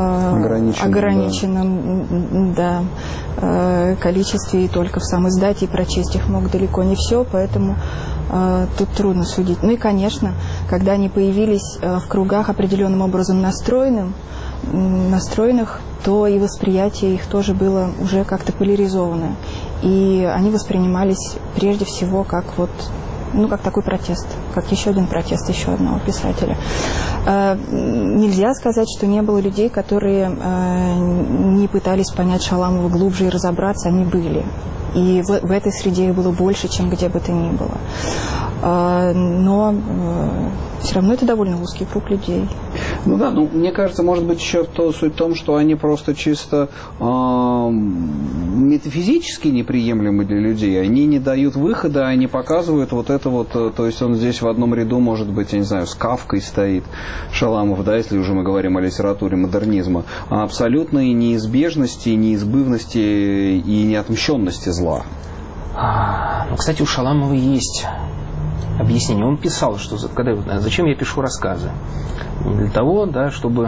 ограниченном количестве, и только в сам издате, и прочесть их мог далеко не все, поэтому тут трудно судить. И, конечно, когда они появились в кругах определенным образом настроенных, то и восприятие их тоже было уже как-то поляризованное. И они воспринимались прежде всего как как такой протест, как еще один протест еще одного писателя. Нельзя сказать, что не было людей, которые не пытались понять Шаламова глубже и разобраться, они были. И в этой среде их было больше, чем где бы то ни было. но все равно это довольно узкий круг людей. Ну да, мне кажется, может быть, еще суть в том, что они просто чисто метафизически неприемлемы для людей. Они не дают выхода, они показывают вот это вот, то есть он здесь в одном ряду, может быть, я не знаю, с Кафкой стоит, Шаламов, да, если уже мы говорим о литературе модернизма, о абсолютной неизбежности, неизбывности и неотмщенности зла. Ну, кстати, у Шаламова есть объяснение. Он писал, что зачем я пишу рассказы? Не для того, да, чтобы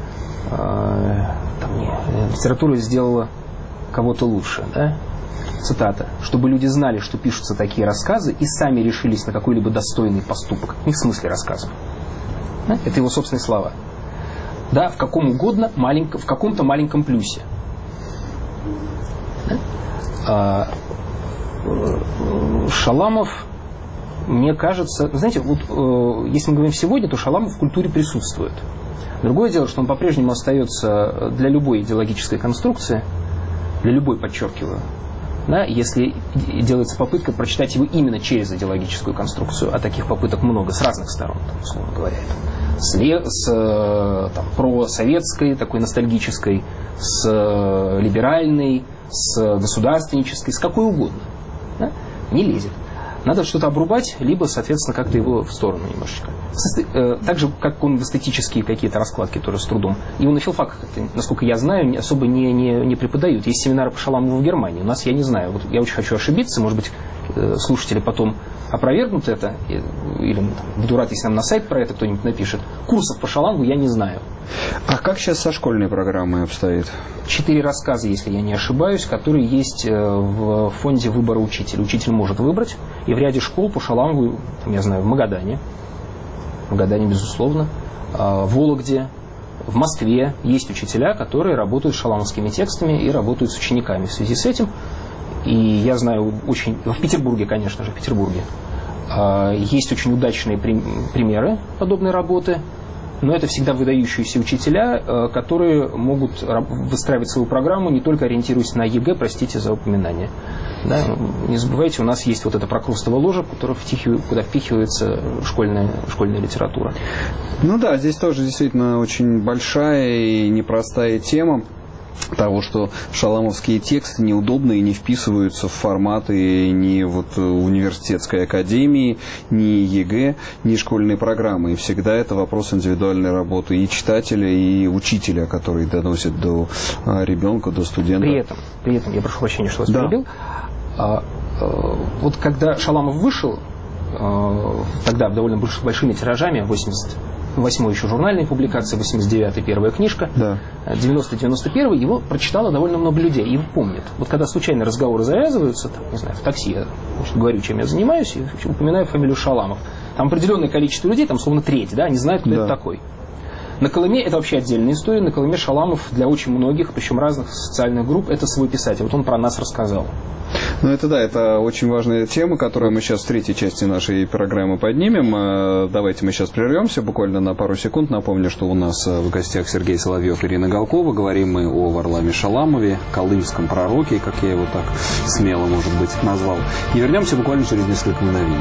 литература сделала кого-то лучше, да? Цитата. Чтобы люди знали, что пишутся такие рассказы, и сами решились на какой-либо достойный поступок. Не в смысле рассказов. Да? Это его собственные слова. Да, в каком угодно в каком-то маленьком плюсе. Да? Шаламов, мне кажется, знаете, вот если мы говорим сегодня, то Шаламов в культуре присутствует. Другое дело, что он по-прежнему остается для любой идеологической конструкции, для любой, подчеркиваю, да, если делается попытка прочитать его именно через идеологическую конструкцию, а таких попыток много с разных сторон, условно говоря, с просоветской, такой ностальгической, с либеральной, с государственнической, с какой угодно, да, не лезет. Надо что-то обрубать, либо, соответственно, как-то его в сторону немножечко. Так же, как он в эстетические какие-то раскладки тоже с трудом. Его на филфаках, насколько я знаю, особо не преподают. Есть семинары по Шаламову в Германии. У нас, я не знаю, вот я очень хочу ошибиться, может быть, слушатели потом опровергнут это, или буду рад, если нам на сайт про это кто-нибудь напишет. Курсов по Шаламову я не знаю. А как сейчас со школьной программой обстоит? 4 рассказа, если я не ошибаюсь, которые есть в фонде выбора учителя. Учитель может выбрать. И в ряде школ по Шаламову, я знаю, в Магадане, безусловно, в Вологде, в Москве есть учителя, которые работают с шаламовскими текстами и работают с учениками в связи с этим. И я знаю очень... В Петербурге, конечно же, есть очень удачные примеры подобной работы. Но это всегда выдающиеся учителя, которые могут выстраивать свою программу, не только ориентируясь на ЕГЭ, простите за упоминание. Да? Не забывайте, у нас есть вот эта прокрустово ложа, куда впихивается школьная литература. Ну да, здесь тоже действительно очень большая и непростая тема того, что шаламовские тексты неудобно и не вписываются в форматы ни вот университетской академии, ни ЕГЭ, ни школьной программы. И всегда это вопрос индивидуальной работы и читателя, и учителя, который доносит до ребенка, до студента. При этом я прошу прощения, что вас перебил. Вот когда Шаламов вышел, тогда довольно большими тиражами, 88-й еще журнальные публикации, 89-й первая книжка, да. 90-91 его прочитало довольно много людей, его помнят. Вот когда случайно разговоры завязываются, там, не знаю, в такси я говорю, чем я занимаюсь, и упоминаю фамилию Шаламов. Там определенное количество людей, там словно треть, да, они знают, кто это такой. На Колыме это вообще отдельная история. На Колыме Шаламов для очень многих, причем разных социальных групп, это свой писатель. Вот он про нас рассказал. Ну это да, это очень важная тема, которую мы сейчас в третьей части нашей программы поднимем. Давайте мы сейчас прервемся буквально на пару секунд. Напомню, что у нас в гостях Сергей Соловьев и Ирина Галкова. Говорим мы о Варламе Шаламове, колымском пророке, как я его так смело, может быть, назвал. И вернемся буквально через несколько мгновений.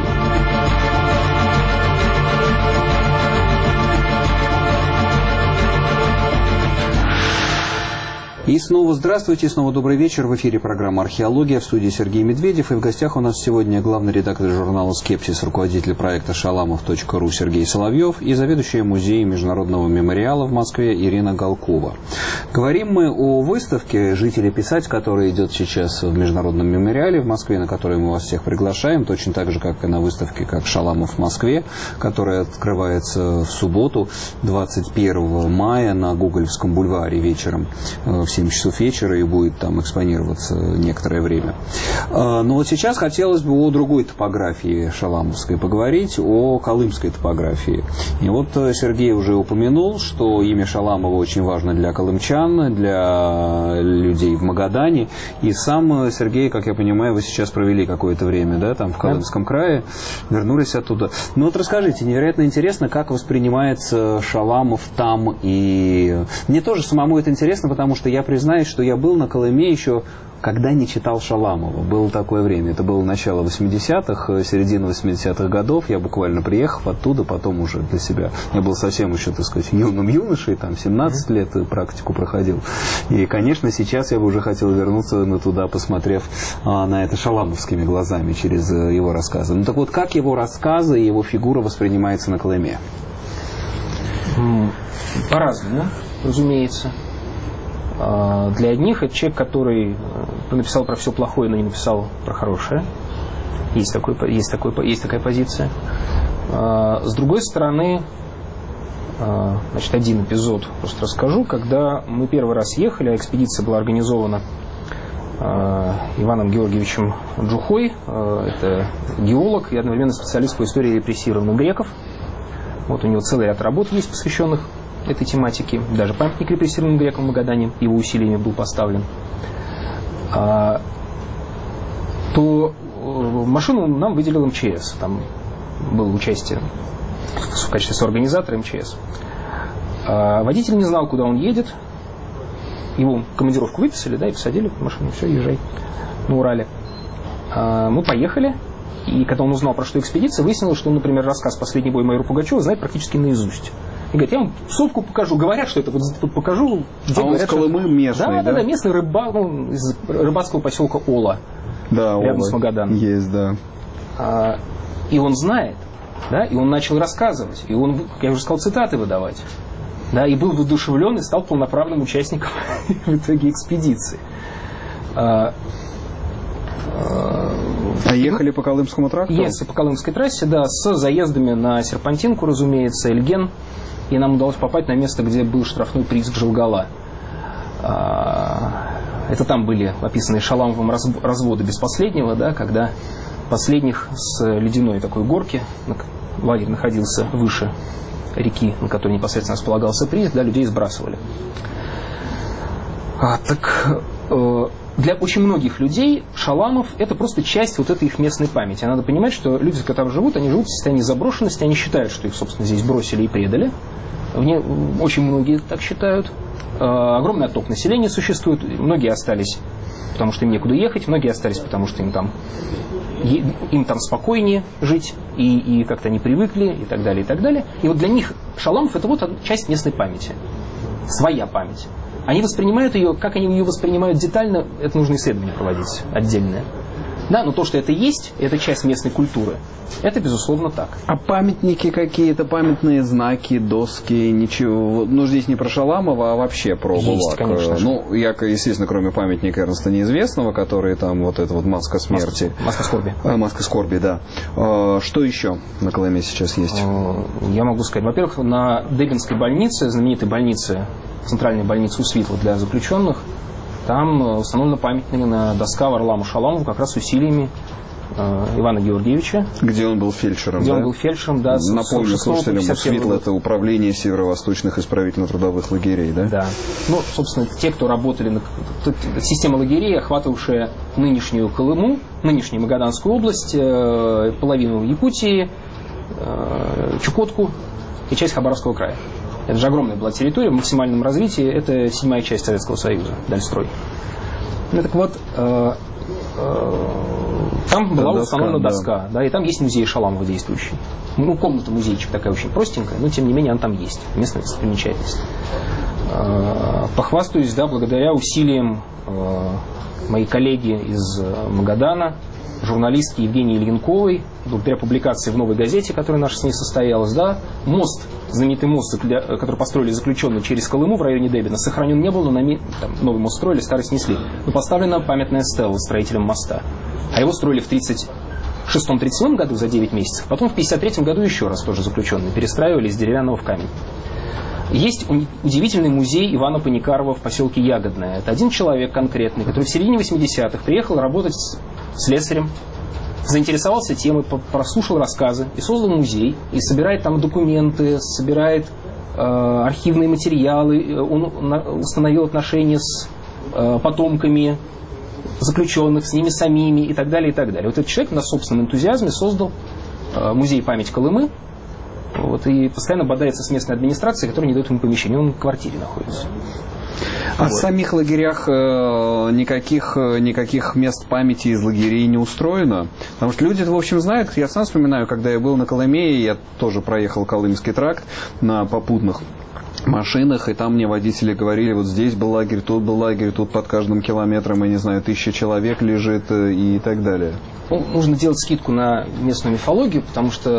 И снова здравствуйте, снова добрый вечер. В эфире программа «Археология», в студии Сергей Медведев. И в гостях у нас сегодня главный редактор журнала «Скепсис», руководитель проекта «Шаламов.ру» Сергей Соловьев и заведующая музеем Международного мемориала в Москве Ирина Галкова. Говорим мы о выставке «Жители писать», которая идет сейчас в Международном мемориале в Москве, на которую мы вас всех приглашаем, точно так же, как и на выставке «Как Шаламов в Москве», которая открывается в субботу, 21 мая на Гоголевском бульваре вечером в 7 часов вечера и будет там экспонироваться некоторое время. Но вот сейчас хотелось бы о другой топографии шаламовской поговорить, о колымской топографии. И вот Сергей уже упомянул, что имя Шаламова очень важно для колымчан, для людей в Магадане. И сам Сергей, как я понимаю, вы сейчас провели какое-то время, да, там в Колымском крае, вернулись оттуда. Ну вот расскажите, невероятно интересно, как воспринимается Шаламов там. И мне тоже самому это интересно, потому что я я признаюсь, что я был на Колыме еще, когда не читал Шаламова. Было такое время. Это было начало 80-х, середина 80-х годов. Я буквально приехал оттуда, потом уже для себя. Я был совсем еще, так сказать, юным юношей, там 17 лет практику проходил. И, конечно, сейчас я бы уже хотел вернуться туда, посмотрев на это шаламовскими глазами через его рассказы. Ну так вот, как его рассказы и его фигура воспринимается на Колыме? По-разному, разумеется. Для одних это человек, который написал про все плохое, но не написал про хорошее. Есть такая позиция. С другой стороны, значит, один эпизод просто расскажу. Когда мы первый раз ехали, а экспедиция была организована Иваном Георгиевичем Джухой, это геолог и одновременно специалист по истории репрессированных греков. Вот у него целый ряд работ есть, посвященных этой тематике. Даже памятник репрессированным грекам в Магадане его усилиями был поставлен. То машину нам выделил МЧС. Там было участие в качестве соорганизатора МЧС. Водитель не знал, куда он едет. Его командировку выписали, да, и посадили в машину. Все, езжай на Урале. Мы поехали. И когда он узнал, про что экспедиция, выяснилось, что он, например, рассказ «Последний бой майора Пугачева» знает практически наизусть. И говорит, я вам сотку покажу. Говорят, что это вот тут покажу. Где он с Колымы местный, да? Да, местный рыбак, из рыбацкого поселка Ола. Да, рядом с Магаданом. Есть, да. И он знает, да, и он начал рассказывать. И он, я уже сказал, цитаты выдавать. Да, и был воодушевлен и стал полноправным участником в итоге экспедиции. Ехали по Колымскому тракту? Ехали по Колымской трассе, да, с заездами на Серпантинку, разумеется, Эльген. И нам удалось попасть на место, где был штрафной приз Гжелгала. Это там были описаны Шаламовым разводы без последнего, да, когда последних с ледяной такой горки, лагерь находился выше реки, на которой непосредственно располагался приз, да, людей сбрасывали. Для очень многих людей Шаламов – это просто часть вот этой их местной памяти. Надо понимать, что люди, которые там живут, они живут в состоянии заброшенности, они считают, что их, собственно, здесь бросили и предали. Очень многие так считают. Огромный отток населения существует. Многие остались, потому что им некуда ехать. Многие остались, потому что им там спокойнее жить. И как-то они привыкли, и так далее, и так далее. И вот для них Шаламов – это вот часть местной памяти. Своя память. Они воспринимают ее, как они ее воспринимают детально, это нужно исследование проводить отдельное. Да, но то, что это есть, это часть местной культуры, это, безусловно, так. А памятники какие-то, памятные знаки, доски, ничего? Ну, здесь не про Шаламова, а вообще про ГУЛАГ. Есть, конечно же. Ну, естественно, кроме памятника Эрнста Неизвестного, который там вот эта вот маска смерти. Маска скорби. Маска скорби, да. Что еще на Колыме сейчас есть? Я могу сказать, во-первых, на Дебинской больнице, знаменитой больнице, центральной больнице Усвитла для заключенных, там установлена памятная доска Варламу Шаламову как раз усилиями Ивана Георгиевича. Где он был фельдшером, Где он был фельдшером, да. Напомню слушателям, Усвитла – это управление северо-восточных исправительно-трудовых лагерей, да? Да. Ну, собственно, те, кто работали система лагерей, охватывавшая нынешнюю Колыму, нынешнюю Магаданскую область, половину Якутии, Чукотку и часть Хабаровского края. Это же огромная была территория в максимальном развитии. Это 7-я часть Советского Союза, Дальстрой. Ну, так вот, там была установлена доска, да, и там есть музей Шаламова действующий. Ну, комната-музейчик такая очень простенькая, но, тем не менее, она там есть. Местная достопримечательность. Похвастаюсь, да, благодаря усилиям моей коллеги из Магадана, журналистки Евгении Ильинковой, благодаря публикации в «Новой газете», которая наша с ней состоялась, да, мост, знаменитый мост, который построили заключенные через Колыму в районе Дебина, сохранен не был, но там новый мост строили, старый снесли. Но поставлена памятная стела строителям моста. А его строили в 1936-1937 году за 9 месяцев, потом в 1953 году еще раз тоже заключенные перестраивали из деревянного в камень. Есть удивительный музей Ивана Паникарова в поселке Ягодное. Это один человек конкретный, который в середине 80-х приехал работать слесарем, заинтересовался темой, прослушал рассказы и создал музей. И собирает там документы, собирает архивные материалы. Он установил отношения с потомками заключенных, с ними самими и так далее, и так далее. Вот этот человек на собственном энтузиазме создал музей «Память Колымы». Вот, и постоянно бодается с местной администрацией, которая не дает ему помещение. Он в квартире находится. А в самих лагерях никаких мест памяти из лагерей не устроено? Потому что люди, в общем, знают. Я сам вспоминаю, когда я был на Колымее, я тоже проехал Колымский тракт на попутных машинах, и там мне водители говорили, вот здесь был лагерь, тут под каждым километром, я не знаю, 1000 человек лежит и так далее. Ну, нужно делать скидку на местную мифологию, потому что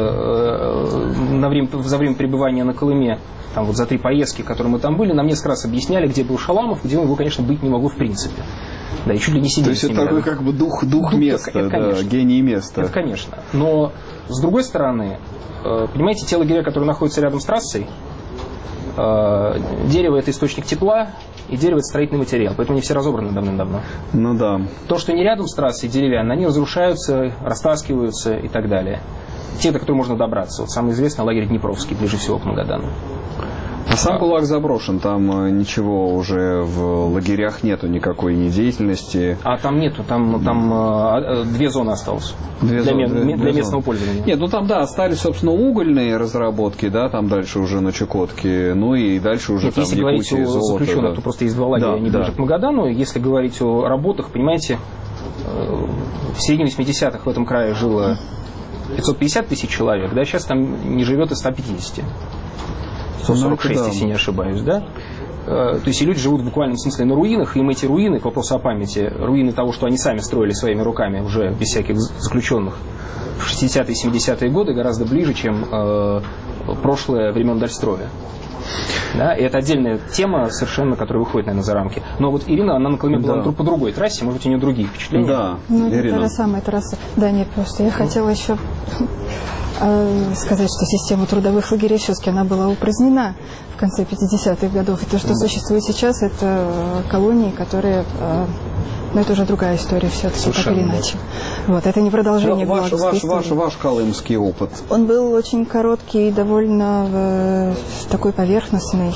за время пребывания на Колыме, там вот за 3 поездки, которые мы там были, нам несколько раз объясняли, где был Шаламов, где он его, конечно, быть не могло в принципе. Да, и чуть ли не сидели. То есть это такой как бы дух места, да, гений места. Это, конечно. Но, с другой стороны, понимаете, те лагеря, которые находятся рядом с трассой, дерево – это источник тепла, и дерево – это строительный материал. Поэтому они все разобраны давным-давно. Ну да. То, что не рядом с трассой деревянные, они разрушаются, растаскиваются и так далее. Те, до которых можно добраться. Вот самый известный лагерь Днепровский, ближе всего к Магадану. А сам ГУЛАГ заброшен, там ничего уже в лагерях нету, никакой деятельности. А там нету, там 2 зоны осталось. Для местного пользования. Нет, ну там, да, остались, собственно, угольные разработки, да, там дальше уже на Чукотке, ну и дальше уже там если говорить о заключенных, да. то просто есть 2 лагеря, они ближе к Магадану. Если говорить о работах, понимаете, в середине 80-х в этом крае жило 550 тысяч человек, да, сейчас там не живет и 150. 146, да. Если не ошибаюсь, да? То есть и люди живут в буквальном смысле на руинах, и им эти руины, к вопросу о памяти, руины того, что они сами строили своими руками, уже без всяких заключенных, в 60-е и 70-е годы гораздо ближе, чем прошлое времен Дальстроя. Да? И это отдельная тема, совершенно, которая выходит, наверное, за рамки. Но вот Ирина, она на Колыме была по другой трассе, может быть, у нее другие впечатления. Да, ну, это Ирина. та же самая трасса. Да, нет, просто я хотела еще сказать, что система трудовых лагерей все-таки она была упразднена в конце 50-х годов. И то, что существует сейчас, это колонии, которые... Но это уже другая история все-таки, так или иначе. Вот, это не продолжение ваш колымский опыт. Он был очень короткий и довольно такой поверхностный.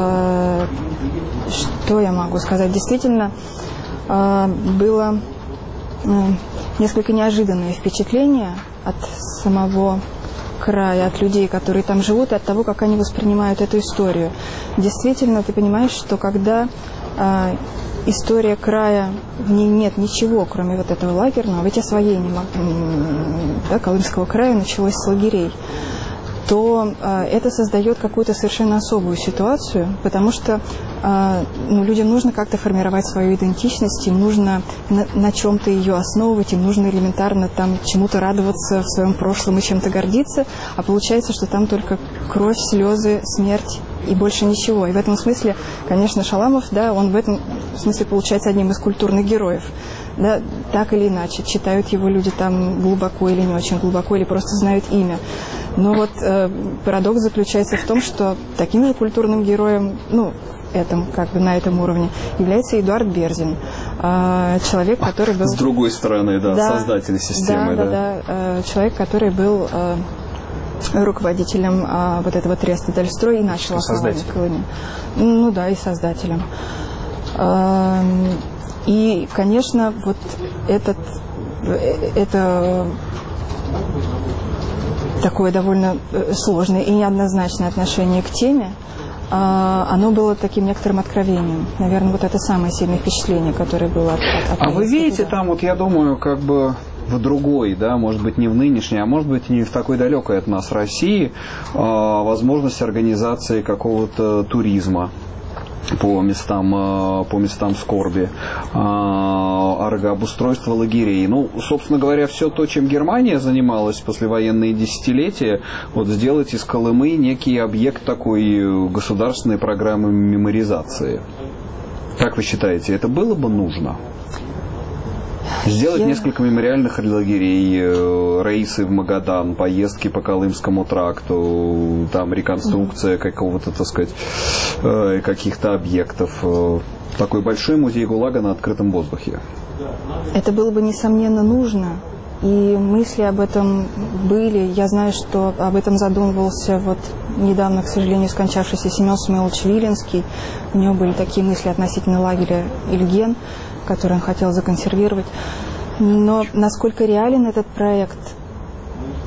Что я могу сказать? Действительно, было несколько неожиданное впечатление от самого края, от людей, которые там живут, и от того, как они воспринимают эту историю. Действительно, ты понимаешь, что когда история края, в ней нет ничего, кроме вот этого лагерного, ведь освоение Колымского края началось с лагерей, то это создает какую-то совершенно особую ситуацию, потому что людям нужно как-то формировать свою идентичность, им нужно на чем-то ее основывать, им нужно элементарно там чему-то радоваться в своем прошлом и чем-то гордиться, а получается, что там только кровь, слезы, смерть и больше ничего. И в этом смысле, конечно, Шаламов, да, он в этом смысле получается одним из культурных героев. Да, так или иначе, читают его люди там глубоко или не очень глубоко, или просто знают имя. Но вот парадокс заключается в том, что таким же культурным героем, на этом уровне, является Эдуард Берзин. Человек, который был... С другой стороны, да, создатель системы. Да, человек, который был руководителем вот этого треста Дальстрой и начал основание в Колыме. Ну да, и создателем. И, конечно, вот это такое довольно сложное и неоднозначное отношение к теме, оно было таким некоторым откровением. Наверное, вот это самое сильное впечатление, которое было от А вы видите там, вот я думаю, как бы в другой, да, может быть, не в нынешней, а может быть, не в такой далекой от нас России, возможность организации какого-то туризма по местам скорби, обустройство лагерей. Ну, собственно говоря, все то, чем Германия занималась послевоенные десятилетия, вот сделать из Колымы некий объект такой государственной программы меморизации. Как вы считаете, это было бы нужно? Сделать несколько мемориальных лагерей, рейсы в Магадан, поездки по Колымскому тракту, там реконструкция какого-то, так сказать, каких-то объектов. Такой большой музей ГУЛАГа на открытом воздухе. Это было бы, несомненно, нужно. И мысли об этом были. Я знаю, что об этом задумывался вот недавно, к сожалению, скончавшийся Семен Самойлович Виленский. У него были такие мысли относительно лагеря Ильген, который он хотел законсервировать. Но насколько реален этот проект,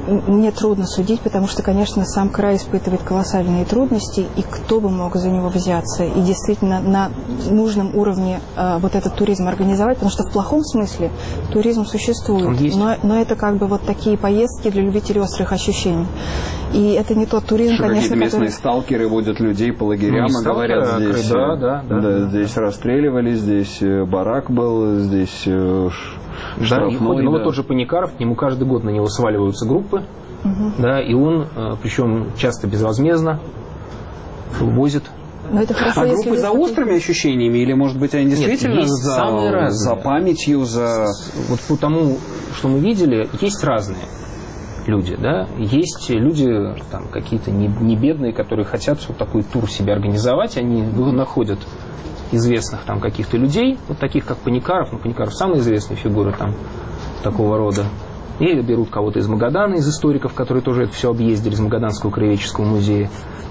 мне трудно судить, потому что, конечно, сам край испытывает колоссальные трудности, и кто бы мог за него взяться и действительно на нужном уровне вот этот туризм организовать, потому что в плохом смысле туризм существует, но это как бы вот такие поездки для любителей острых ощущений. И это не тот туризм, что конечно, какие-то местные сталкеры водят людей по лагерям и говорят, здесь, здесь расстреливали, здесь барак был, здесь штрафной. Вот тот же Паникаров, к нему каждый год на него сваливаются группы, да, и он, причем часто безвозмездно, возит. Но это хорошо, если группы за острыми ощущениями, или, может быть, они действительно за памятью, за... Вот по тому, что мы видели, есть разные люди, да, есть люди там какие-то не бедные, которые хотят вот такой тур себе организовать, они находят известных там каких-то людей, вот таких как Паникаров, Паникаров самая известная фигура там такого рода, и берут кого-то из Магадана, из историков, которые тоже это все объездили, из Магаданского краеведческого музея,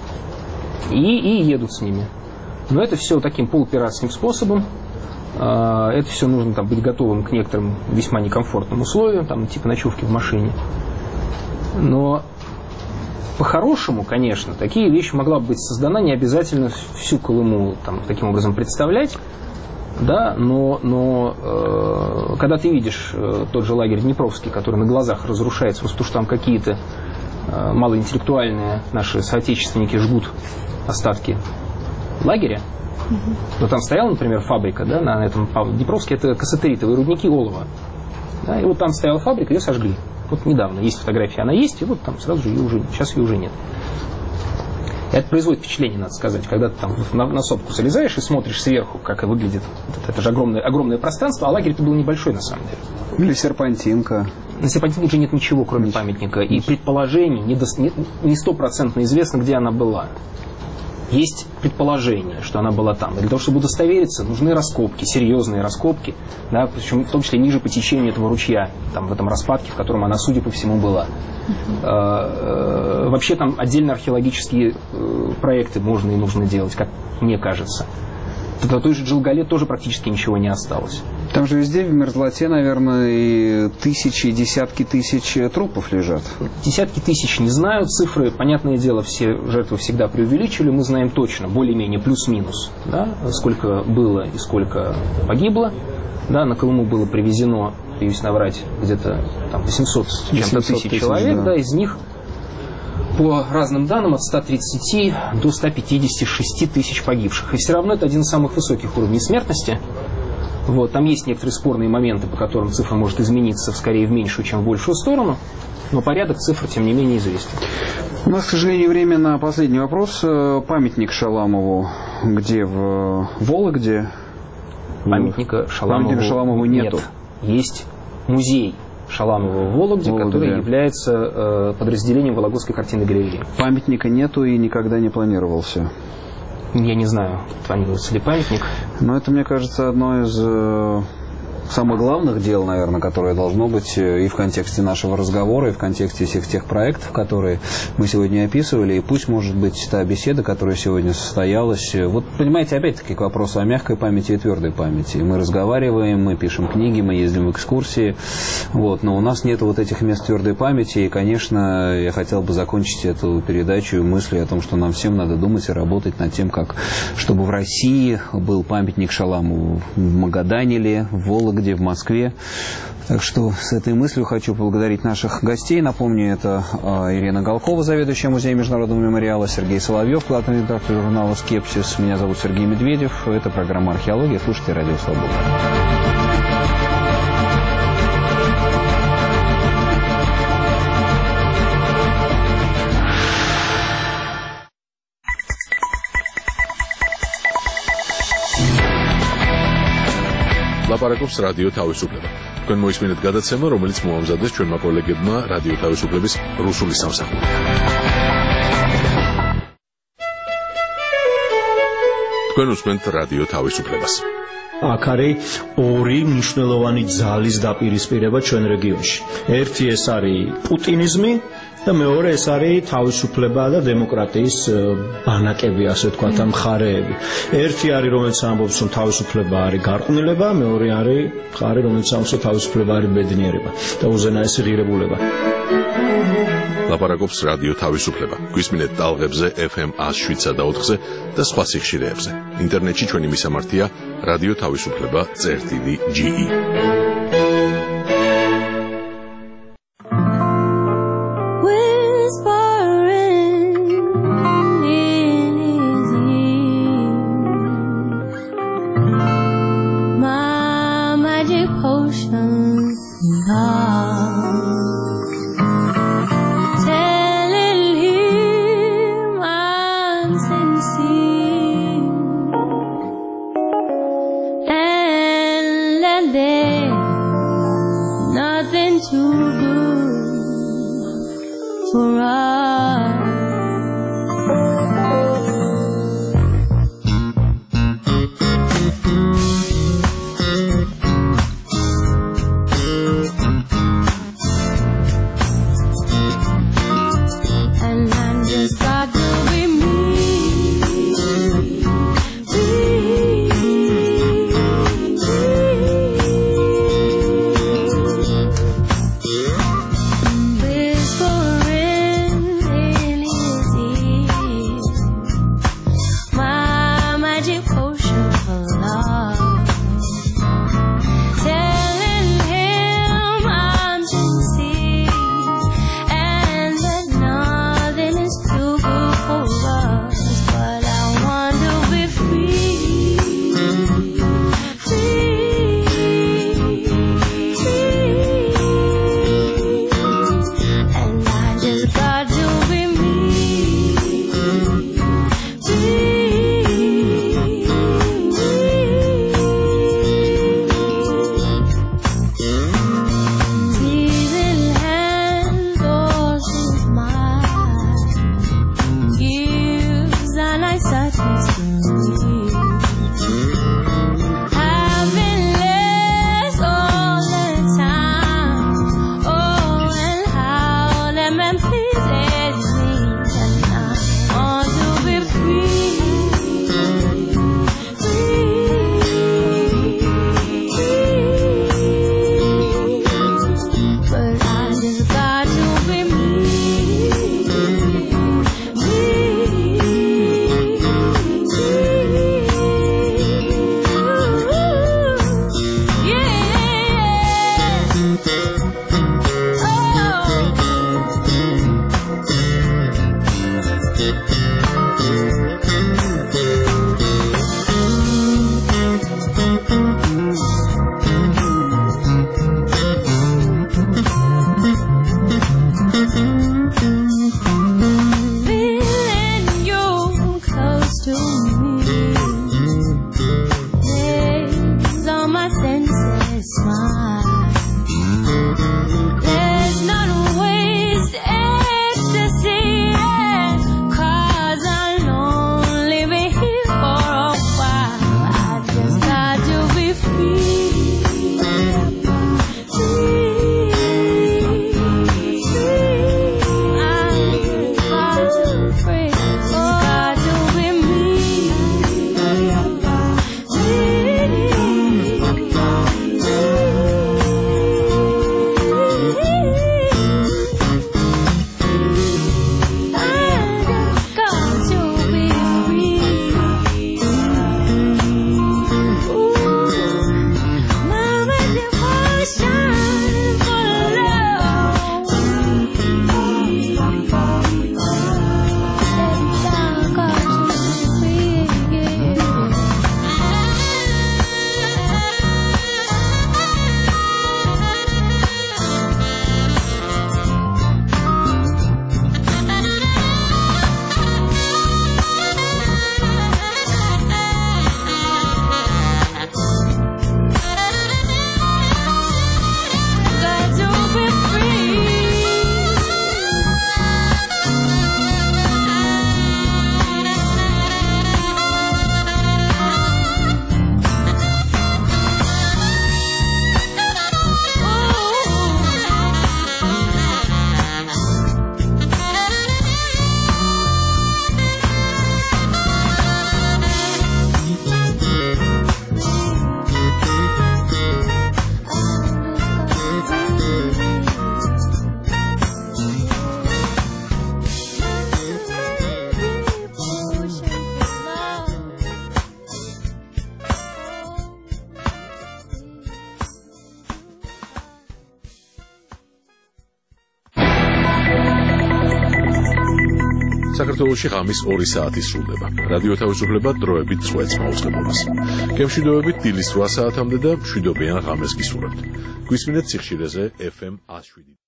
и едут с ними. Но это все таким полупиратским способом. Это все нужно там быть готовым к некоторым весьма некомфортным условиям, там типа ночевки в машине. Но по-хорошему, конечно, такие вещи могла бы быть создана, не обязательно всю Колыму там таким образом представлять, да, но когда ты видишь тот же лагерь Днепровский, который на глазах разрушается, потому что там какие-то малоинтеллектуальные наши соотечественники жгут остатки лагеря, то там стояла, например, фабрика, да, на этом Днепровске, это кассатеритовые рудники олова, да, и вот там стояла фабрика, ее сожгли. Вот недавно есть фотография, она есть, и вот там сразу же сейчас ее уже нет. Это производит впечатление, надо сказать, когда ты там на сопку залезаешь и смотришь сверху, как выглядит это же огромное пространство, а лагерь-то был небольшой на самом деле. Или серпантинка. На серпантинке уже нет ничего, кроме памятника, и предположений не стопроцентно известно, где она была. Есть предположение, что она была там. И для того, чтобы удостовериться, нужны раскопки, серьезные раскопки, да, причем в том числе ниже по течению этого ручья, там, в этом распадке, в котором она, судя по всему, была. Вообще там отдельно археологические проекты можно и нужно делать, как мне кажется. До той же Джилгале тоже практически ничего не осталось. Там же везде в мерзлоте, наверное, и тысячи, десятки тысяч трупов лежат. Десятки тысяч не знаю. Цифры, понятное дело, все жертвы всегда преувеличивали. Мы знаем точно, более-менее плюс-минус, да, сколько было и сколько погибло. Да, на Колыму было привезено, боюсь наврать, где-то там 800 с чем-то тысяч человек. Да, из них, по разным данным, от 130 до 156 тысяч погибших. И все равно это один из самых высоких уровней смертности. Вот, там есть некоторые спорные моменты, по которым цифра может измениться скорее в меньшую, чем в большую сторону, но порядок цифр, тем не менее, известен. У нас, к сожалению, время на последний вопрос. Памятник Шаламову где? В Вологде? Памятника Шаламову нету. Есть музей Шаламова в Вологде, который является подразделением Вологодской картинной галереи. Памятника нету и никогда не планировался. Я не знаю, планируется ли памятник. Но это, мне кажется, одно из самых главных дел, наверное, которое должно быть и в контексте нашего разговора, и в контексте всех тех проектов, которые мы сегодня описывали. И пусть, может быть, та беседа, которая сегодня состоялась. Вот, понимаете, опять-таки к вопросу о мягкой памяти и твердой памяти. Мы разговариваем, мы пишем книги, мы ездим в экскурсии, вот, но у нас нет вот этих мест твердой памяти. И, конечно, я хотел бы закончить эту передачу мыслью о том, что нам всем надо думать и работать над тем, как, чтобы в России был памятник Шаламову в Магадане ли, в Вологде, в Москве. Так что с этой мыслью хочу поблагодарить наших гостей. Напомню, это Ирина Голкова, заведующая музеем международного мемориала, Сергей Соловьев, главный редактор журнала «Скепсис». Меня зовут Сергей Медведев. Это программа «Археология». Слушайте «Радио Свобода». ლაპარაკობს რადიო თავისუფლება. თქვენ მოისმინეთ გადაცემა, რომელიც მოამზადეს ჩვენმა კოლეგებმა რადიო თავისუფლების რუსული სამსახური. თქვენ უსმენთ რადიო თავისუფლებას. აქ არის ორი მნიშვნელოვანი ძალის დაპირისპირება ჩვენ რეგიონში. ერთი ეს არის პუტინიზმი, და მეორე ეს არის თავისუფლება და დემოკრატიის ბანაკები, ასე ვთქვათ, ამ მხარეები. ერთი არის, რომელიც ამბობს, რომ თავისუფლება არის გარყვნილება, მეორე არის მხარე, რომელიც ამბობს, რომ თავისუფლება არის ბედნიერება და უზენაესი ღირებულება. ლაპარაკობს რადიო თავისუფლება. გვისმინეთ ტალღებზე FM 107-სა და 4-ზე და სხვა სიხშირეებზე. ინტერნეტში ჩვენი მისამართია რადიო თავისუფლება.ge. საქართველოში ღამის 2 საათი სრულდება. რადიო თავისუფლება დროებით წვეთს მაუწყებლობას. გემშვიდობებით დილის 8 საათამდე და მშვიდობიან ღამეს გისურვებთ. გვისმინეთ სიხშირეზე FM 107.